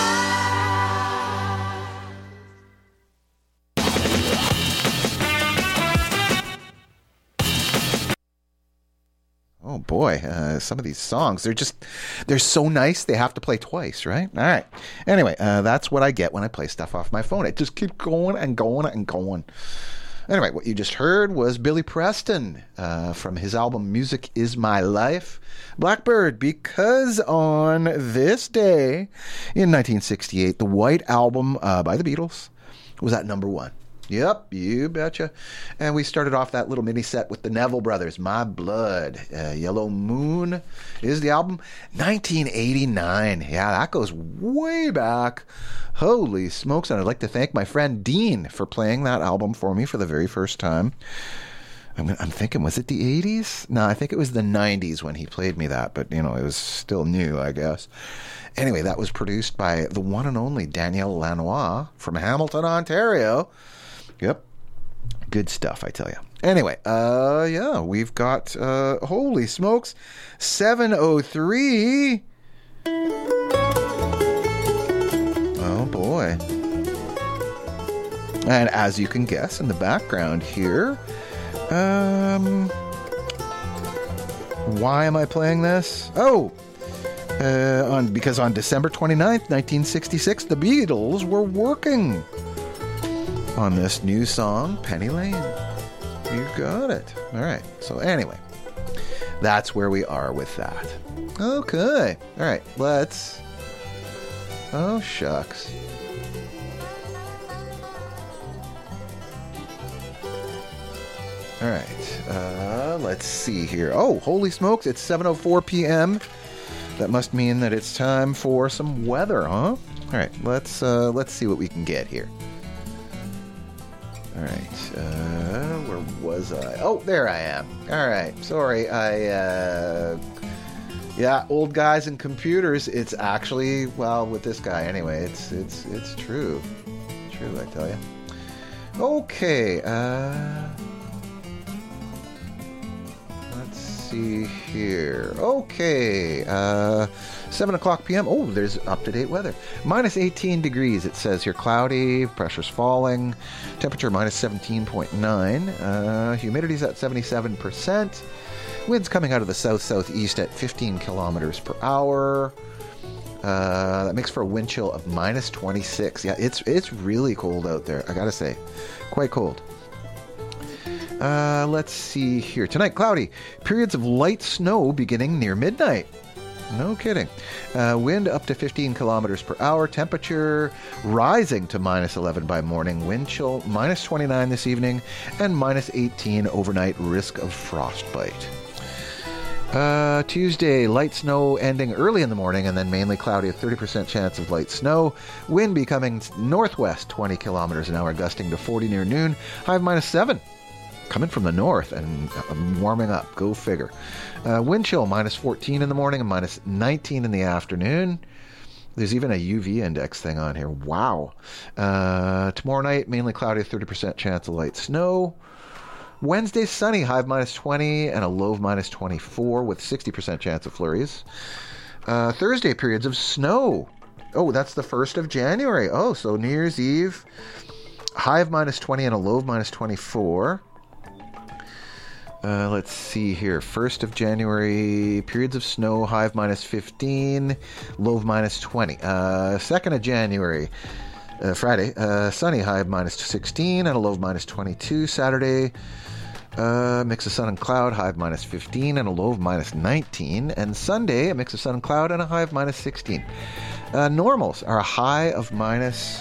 Speaker 3: Oh boy, uh, some of these songs, they're just, they're so nice, they have to play twice, right? All right. Anyway, uh, that's what I get when I play stuff off my phone. It just keeps going and going and going. Anyway, what you just heard was Billy Preston uh, from his album Music Is My Life. Blackbird, because on this day in nineteen sixty-eight, the White Album uh, by the Beatles was at number one. Yep, you betcha. And we started off that little mini set with the Neville Brothers, My Blood. Uh, Yellow Moon is the album. nineteen eighty-nine. Yeah, that goes way back. Holy smokes. And I'd like to thank my friend Dean for playing that album for me for the very first time. I'm, I'm thinking, was it the eighties? No, I think it was the nineties when he played me that, but, you know, it was still new, I guess. Anyway, that was produced by the one and only Daniel Lanois from Hamilton, Ontario. Yep. Good stuff, I tell you. Anyway, uh, yeah, we've got, uh, holy smokes, seven oh three. Oh, boy. And as you can guess in the background here, um, why am I playing this? Oh, uh, on because on December twenty-ninth, nineteen sixty-six, the Beatles were working on this new song, Penny Lane. You got it. All right. So anyway, that's where we are with that. Okay. All right. Let's... Oh, shucks. All right. Uh, let's see here. Oh, holy smokes. It's seven oh four p.m. That must mean that it's time for some weather, huh? All right. Let's, uh, let's see what we can get here. All right, uh, where was I? Oh, there I am. All right, sorry, I, uh, yeah, old guys and computers, it's actually, well, with this guy anyway, it's, it's, it's true. True, I tell you. Okay, uh, let's see here. Okay, uh, seven o'clock p.m. Oh, there's up-to-date weather. Minus eighteen degrees, it says here. Cloudy, pressure's falling. Temperature minus seventeen point nine. Uh, humidity's at seventy-seven percent. Winds coming out of the south-southeast at fifteen kilometers per hour. Uh, that makes for a wind chill of minus twenty-six. Yeah, it's it's really cold out there, I gotta say. Quite cold. Uh, let's see here. Tonight, cloudy. Periods of light snow beginning near midnight. No kidding. Uh, wind up to fifteen kilometers per hour. Temperature rising to minus eleven by morning. Wind chill minus twenty-nine this evening and minus eighteen overnight. Risk of frostbite. Uh, Tuesday, light snow ending early in the morning and then mainly cloudy, a thirty percent chance of light snow. Wind becoming northwest, twenty kilometers an hour, gusting to forty near noon. High of minus seven. Coming from the north and warming up. Go figure. Uh, wind chill minus fourteen in the morning and minus nineteen in the afternoon. There's even a U V index thing on here. Wow. Uh, tomorrow night, mainly cloudy, thirty percent chance of light snow. Wednesday, sunny, high of minus twenty and a low of minus twenty-four with sixty percent chance of flurries. Uh, Thursday, periods of snow. Oh, that's the first of January. Oh, so New Year's Eve, high of minus twenty and a low of minus twenty-four. Uh, let's see here. first of January, periods of snow, high of minus fifteen, low of minus twenty. Uh, second of January, uh, Friday, uh, sunny, high of minus sixteen and a low of minus twenty-two. Saturday, uh, mix of sun and cloud, high of minus fifteen and a low of minus nineteen. And Sunday, a mix of sun and cloud and a high of minus sixteen. Uh, normals are a high of minus...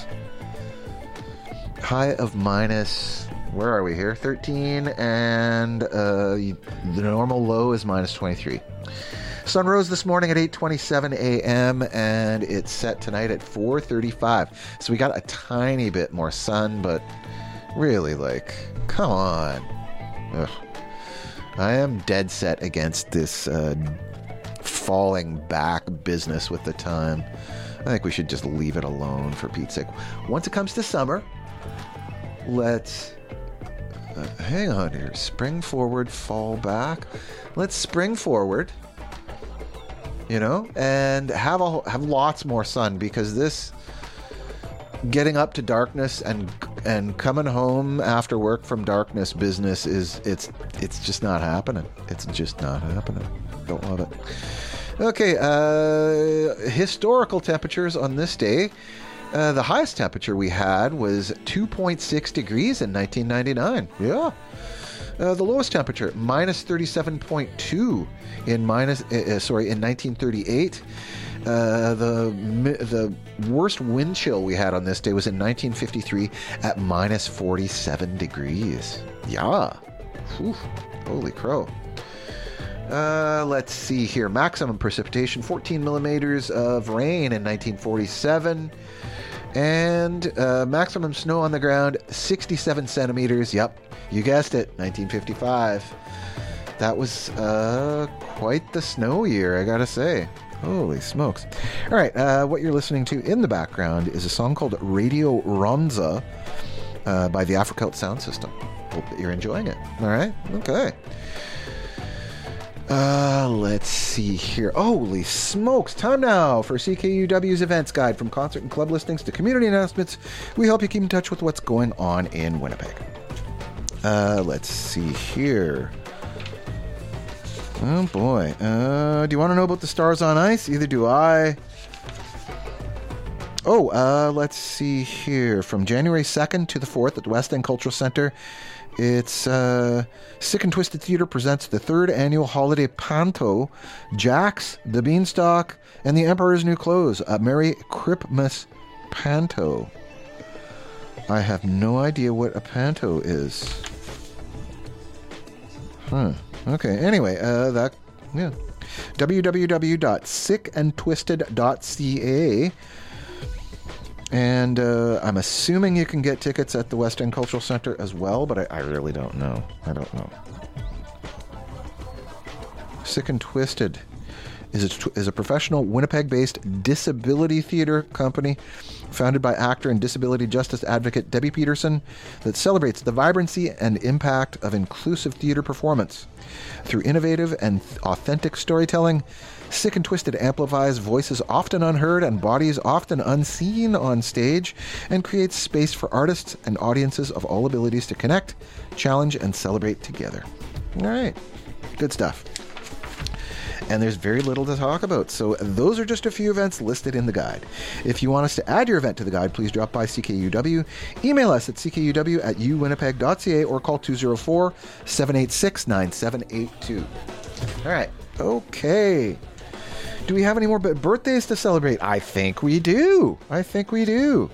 Speaker 3: High of minus... Where are we here? thirteen, and uh, the normal low is minus twenty-three. Sun rose this morning at eight twenty-seven a.m. and it's set tonight at four thirty-five. So we got a tiny bit more sun, but really, like, come on. Ugh. I am dead set against this uh, falling back business with the time. I think we should just leave it alone, for Pete's sake. Once it comes to summer, let's... Uh, hang on here. Spring forward, fall back. Let's spring forward, you know, and have a, have lots more sun, because this getting up to darkness and and coming home after work from darkness business is it's it's just not happening. It's just not happening. Don't love it. Okay, uh, historical temperatures on this day. Uh, the highest temperature we had was two point six degrees in nineteen ninety-nine. Yeah. Uh, the lowest temperature, minus thirty-seven point two in minus uh, sorry in nineteen thirty-eight. Uh, the the worst wind chill we had on this day was in nineteen fifty-three at minus forty-seven degrees. Yeah. Whew. Holy crow. Uh, let's see here. Maximum precipitation, fourteen millimeters of rain in nineteen forty-seven. And uh, maximum snow on the ground, sixty-seven centimeters. Yep, you guessed it, nineteen fifty-five. That was uh, quite the snow year, I gotta say. Holy smokes. All right, uh, what you're listening to in the background is a song called Radio Ronza uh, by the Africult Sound System. Hope that you're enjoying it. All right, okay. Uh, let's see here. Holy smokes. Time now for C K U W's events guide. From concert and club listings to community announcements, we help you keep in touch with what's going on in Winnipeg. Uh, let's see here. Oh boy. Uh, do you want to know about the Stars on Ice? Either do I. Oh, uh, let's see here. From January second to the fourth at the West End Cultural Centre, it's uh, Sick and Twisted Theatre presents the third annual holiday panto, Jax, the Beanstalk, and the Emperor's New Clothes, a Merry Christmas panto. I have no idea what a panto is. Huh. Okay, anyway, uh, that, yeah. w w w dot sick and twisted dot c a. And uh, I'm assuming you can get tickets at the West End Cultural Centre as well, but I, I really don't know. I don't know. Sick and Twisted is a, is a professional Winnipeg-based disability theatre company founded by actor and disability justice advocate Debbie Peterson that celebrates the vibrancy and impact of inclusive theatre performance. Through innovative and authentic storytelling, Sick and Twisted amplifies voices often unheard and bodies often unseen on stage, and creates space for artists and audiences of all abilities to connect, challenge, and celebrate together. All right. Good stuff. And there's very little to talk about, so those are just a few events listed in the guide. If you want us to add your event to the guide, please drop by C K U W, email us at c k u w at u winnipeg dot c a, or call two oh four, seven eight six, nine seven eight two. All right. Okay. Do we have any more b- birthdays to celebrate? I think we do. I think we do.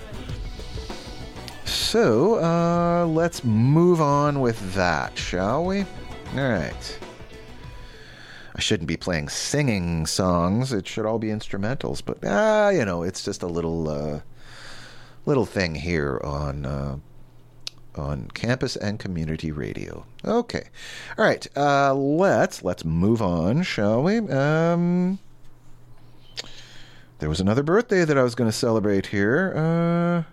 Speaker 3: So, uh, let's move on with that, shall we? All right. I shouldn't be playing singing songs. It should all be instrumentals. But, ah, uh, you know, it's just a little, uh, little thing here on, uh, on campus and community radio. Okay. All right. Uh, let's, let's move on, shall we? Um, there was another birthday that I was going to celebrate here. Uh,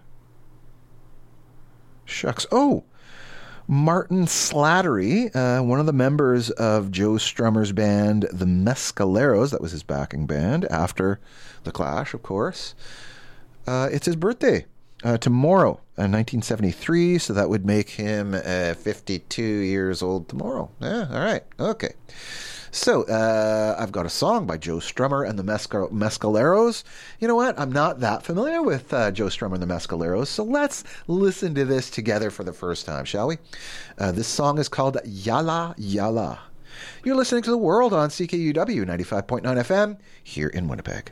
Speaker 3: shucks. Oh, Martin Slattery, uh, one of the members of Joe Strummer's band, the Mescaleros. That was his backing band after The Clash, of course. Uh, it's his birthday uh, tomorrow, uh, nineteen seventy-three, so that would make him uh, fifty-two years old tomorrow. Yeah, all right, okay. So, uh, I've got a song by Joe Strummer and the Mescal- Mescaleros. You know what? I'm not that familiar with uh, Joe Strummer and the Mescaleros, so let's listen to this together for the first time, shall we? Uh, this song is called Yala Yala. You're listening to The World on C K U W ninety-five point nine F M here in Winnipeg.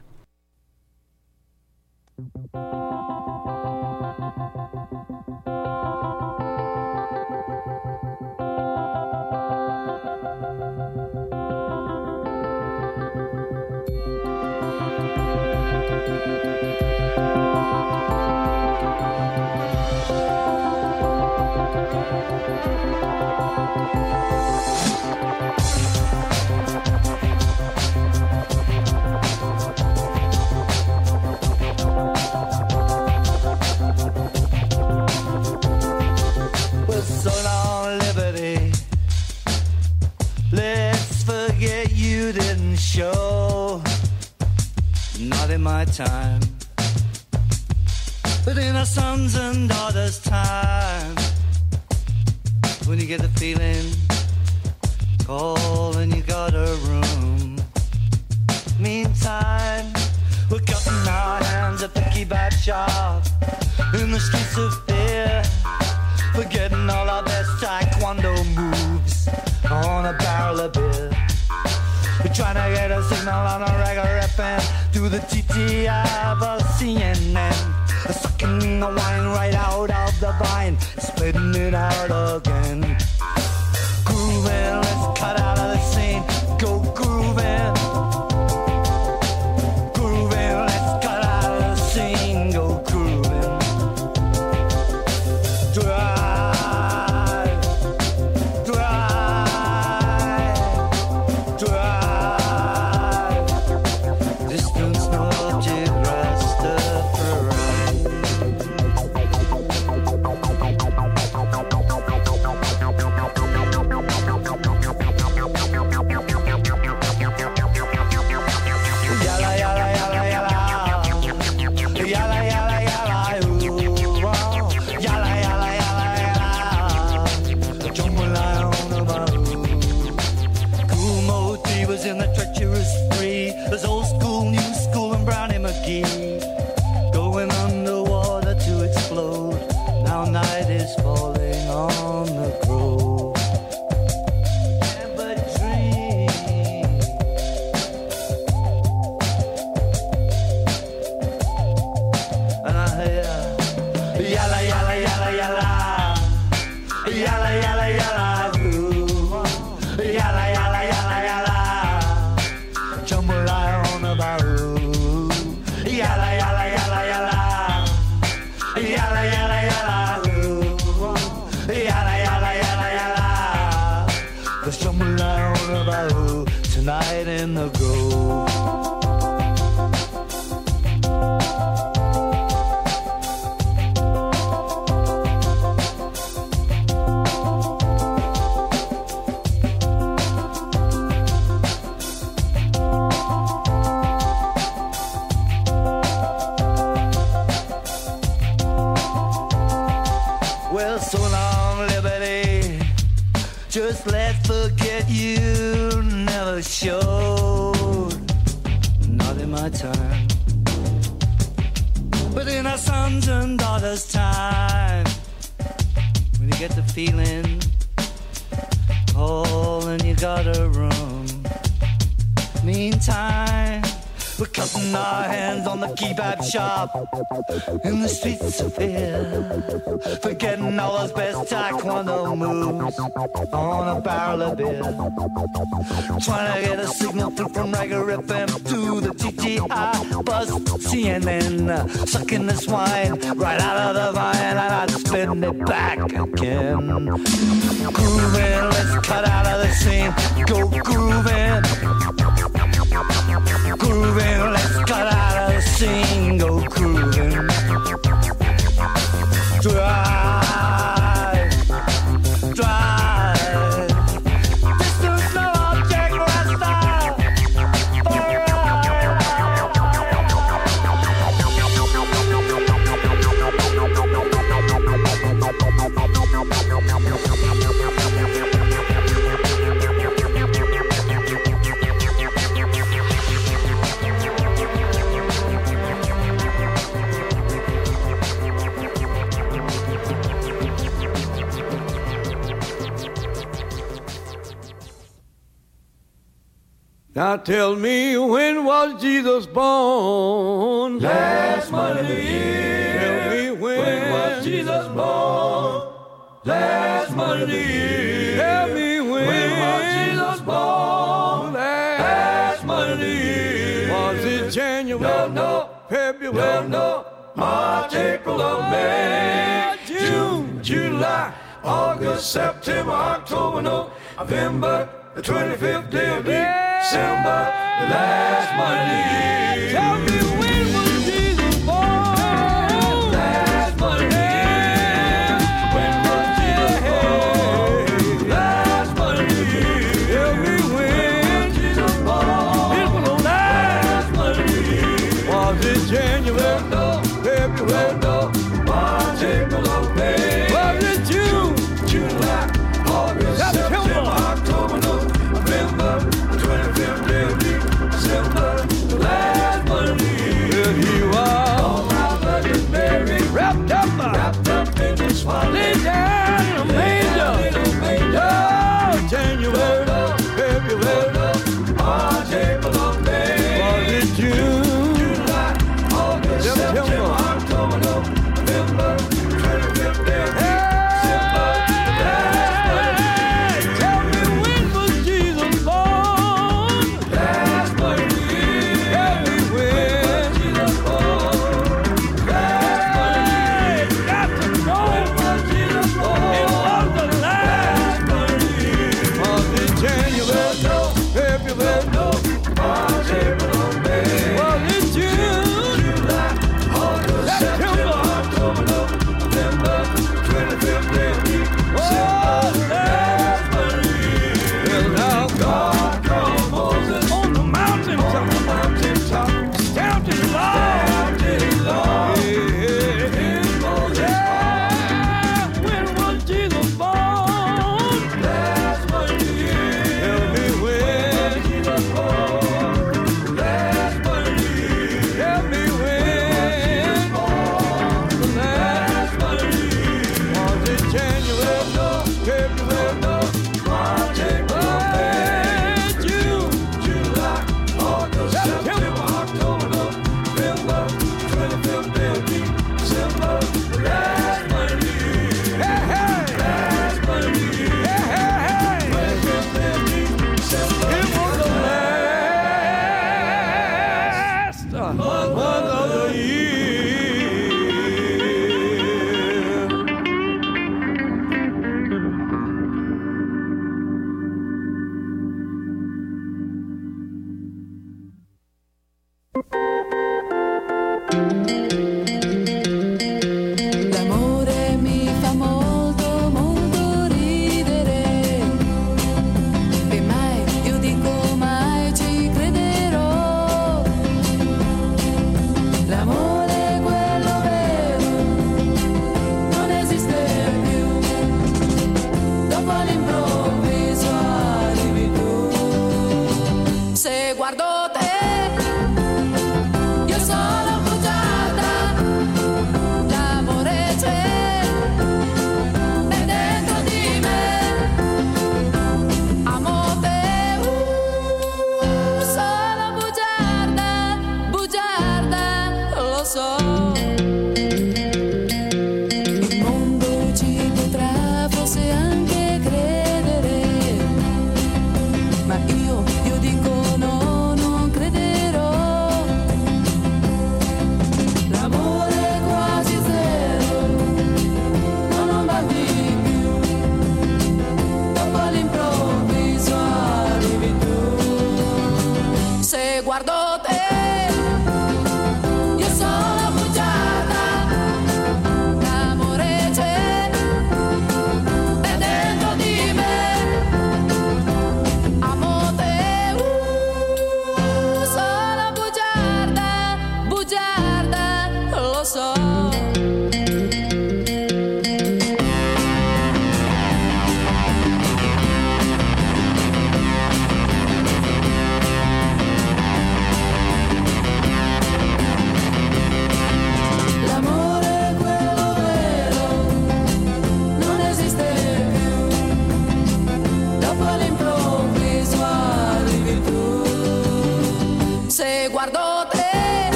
Speaker 4: So long, liberty. Let's forget you didn't show. Not in my time, but in our sons and daughters' time. When you get the feeling, call and you got a room. Meantime, we're cutting our hands at the kebab shop in the streets of fear. Forgetting all our best taekwondo moves on a barrel of beer. We're trying to get a signal on a regular F M through the T T of a C N N. Sucking the wine right out of the vine, spitting it out again. Grooving, let's cut out of the scene, go grooving. Grooving, let's cut out of the scene, go grooving. Drive, drive, drive. Distance, no object, Rastafari. Yalla, yalla, yalla, yalla. Yalla, yalla, yalla, ooh, oh. Yalla, yalla, yalla, yalla. Jambalaya on the bar. Cool Modi was in the treacherous spree. There's old school, new school, and Brownie McGee going underwater to explode. Now night is falling on the grove. Can't but dream. And I hear yalla yalla yalla yalla, yalla yalla yalla, ooh, yalla yalla yalla yalla, jambalaya on the barrel, yalla yalla yalla yalla, yalla yalla yalla, ooh, yalla yalla yalla yalla, there's jambalaya on the barrel tonight in the grove. Well, so long, liberty. Just let's forget you never showed. Not in my time, but in our sons and daughters' time. When you get the feeling, call and you got a room. Meantime, we're cutting our hands on the kebab shop in the streets of fear, forgetting all those best taekwondo moves on a barrel of beer. Trying to get a signal through from Rager F M to the T G I bus C N N, uh, sucking this wine right out of the vine, and I'd spin it back again. Grooving, let's cut out of the scene, go grooving. Grooving, let's cut out of the scene, go grooving. Drive, drive. Distance no object, Rasta.
Speaker 8: Now tell me, when was Jesus born?
Speaker 9: Last Monday.
Speaker 8: Tell me when,
Speaker 9: when was Jesus born? Last Monday.
Speaker 8: Tell me when,
Speaker 9: when was Jesus born?
Speaker 8: Last
Speaker 9: Monday.
Speaker 8: Was it January?
Speaker 9: No, no.
Speaker 8: February?
Speaker 9: No, no. March, April, or May. June, July, August, September, October, November. The twenty-fifth day of December, the last Monday.
Speaker 8: Tell me, when was Jesus born?
Speaker 9: Last Monday. When was Jesus born? Last Monday.
Speaker 8: Tell me when
Speaker 9: Jesus born.
Speaker 8: it was on
Speaker 9: Last Monday.
Speaker 8: Was it January?
Speaker 9: No,
Speaker 8: February?
Speaker 9: no. March, April, or May.
Speaker 8: Was it June?
Speaker 9: July, August,
Speaker 8: September.
Speaker 9: September, October, November, the twenty-fifth day of December, the last Monday.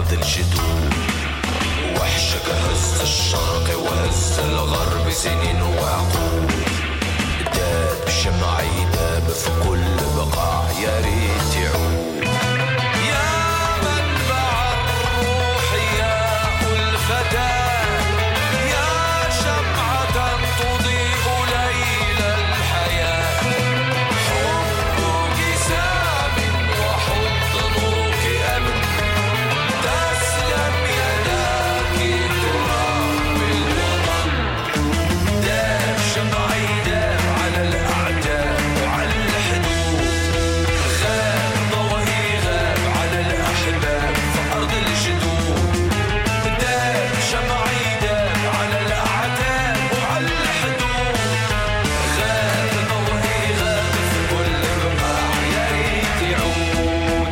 Speaker 10: أرض الجدود وحشك هز الشرق وهز الغرب سنين وعقود داب شمعي داب في كل بقاع يا ريت يعود يا منبع الروح يا الفتاة يا شمعة تضيء ليل الحياة حبك سام وحضنك أمن تسلم يداك تراب الوطن داب شمعي داب على الأعداء وعلى الحدود غاب ضوئي غاب على الأحباب في أرض الجدود داب شمعي داب على الأعداء وعلى الحدود غاب ضوئي غاب في كل بقاع يا ريت يعود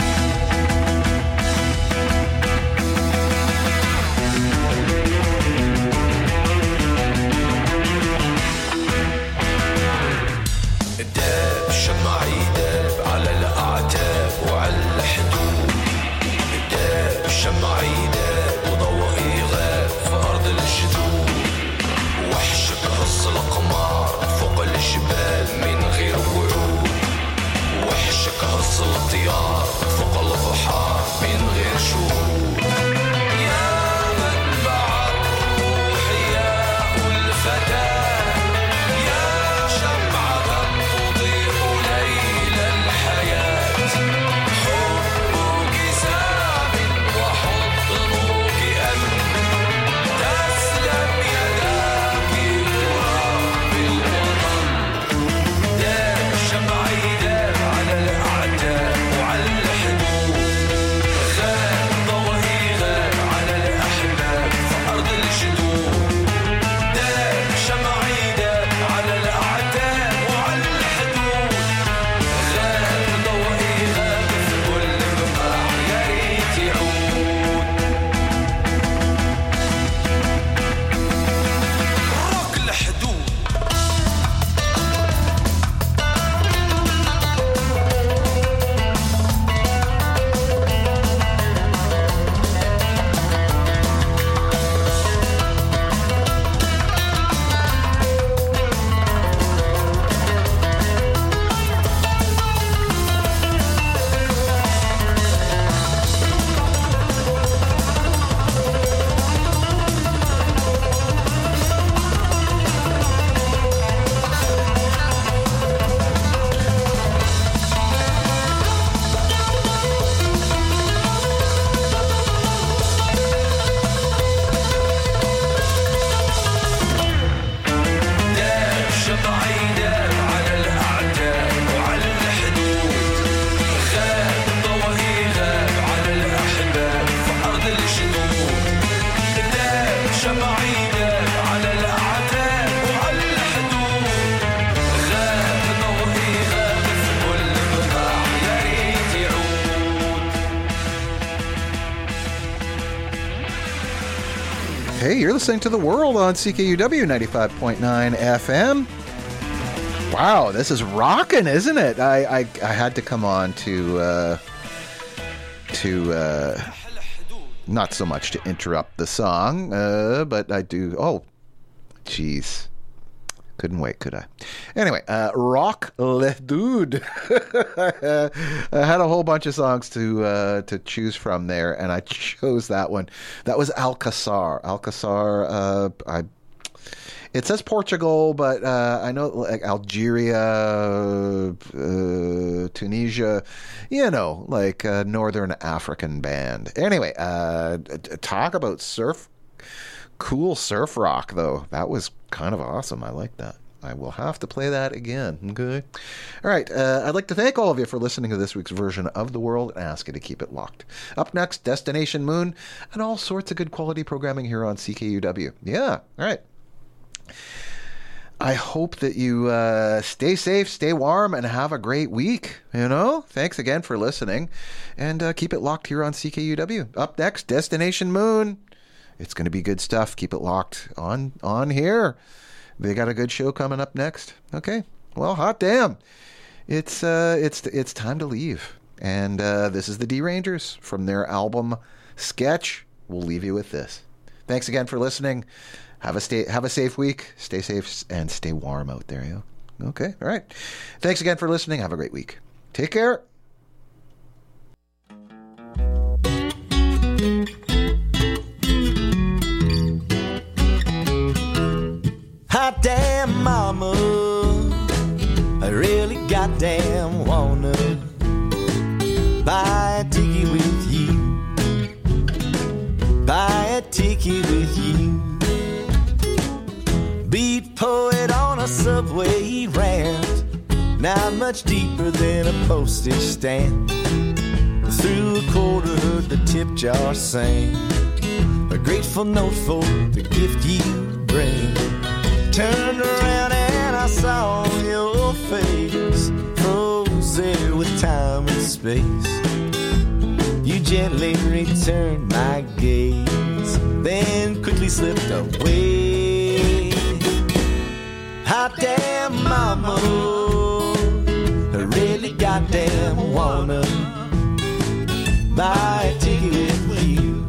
Speaker 10: داب شمعي داب على الأعتاب وعلى الحدود داب شمعي داب وضوئي غاب في أرض الجدود وحشك هز القمار فوق الجبال من غير وعود وحشك هز الطيار فوق البحار من غير شهود يا منبع الروح يا الفتاة يا شمعة تضيء ليل الحياة حبك سام وحضنك أمن تسلم يداك تراب الوطن داب شمعي داب على الأعداء وعلى الحدود غاب ضوئي غاب على الأحباب في أرض الجدود داب شمعي داب على الأعداء وعلى الحدود غاب ضوئي غاب في كل بقاع يا ريت يعود روك الحدود داب شمعي داب على الأعداء وعلى الحدود غاب ضوئي غاب على الأحباب في أرض الجنود داب شمعي داب على الأعداء وعلى الحدود غاب ضوئي غاب في كل بقاع يا ريت يعود
Speaker 3: Hey, you're listening to The World on C K U W ninety-five point nine F M. Wow, this is rocking, isn't it? I I, I had to come on to uh, to uh, not so much to interrupt the song, uh, but I do. Oh, jeez. Couldn't wait, could I? Anyway, uh, Rock Le Dude. I had a whole bunch of songs to uh, to choose from there, and I chose that one. That was Alcazar. Alcazar, uh, I, it says Portugal, but uh, I know like Algeria, uh, Tunisia, you know, like a Northern African band. Anyway, uh, talk about surf. Cool surf rock, though. That was kind of awesome. I like that. I will have to play that again. Okay. All right. Uh, I'd like to thank all of you for listening to this week's version of The World and ask you to keep it locked. Up next, Destination Moon and all sorts of good quality programming here on C K U W. Yeah. All right. I hope that you uh, stay safe, stay warm, and have a great week. You know, thanks again for listening, and uh, keep it locked here on C K U W. Up next, Destination Moon. It's going to be good stuff. Keep it locked on on here. They got a good show coming up next. Okay. Well, hot damn. It's uh, it's it's time to leave. And uh, this is the D-Rangers from their album Sketch, we'll leave you with this. Thanks again for listening. Have a stay, have a safe week. Stay safe and stay warm out there. Yeah? Okay, all right. Thanks again for listening. Have a great week. Take care.
Speaker 4: Hot damn mama, I really goddamn wanna buy a ticket with you. Buy a ticket with you. Beat poet on a subway rant, not much deeper than a postage stamp. Through a quarter heard the tip jar sing, a grateful note for the gift you bring. Turned around and I saw your face, froze there with time and space. You gently returned my gaze, then quickly slipped away. Hot damn mama, I really goddamn wanna buy a ticket with you.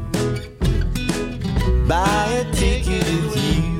Speaker 4: Buy a ticket with you.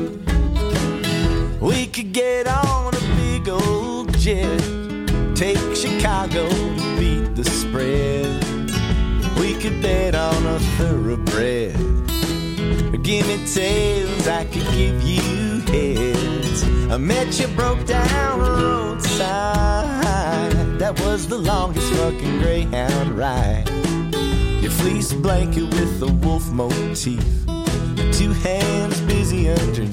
Speaker 4: We could get on a big old jet, take Chicago to beat the spread. We could bet on a thoroughbred, or give me tails, I could give you heads. I met you broke down the roadside, that was the longest fucking Greyhound ride. Your fleece blanket with the wolf motif, two hands busy underneath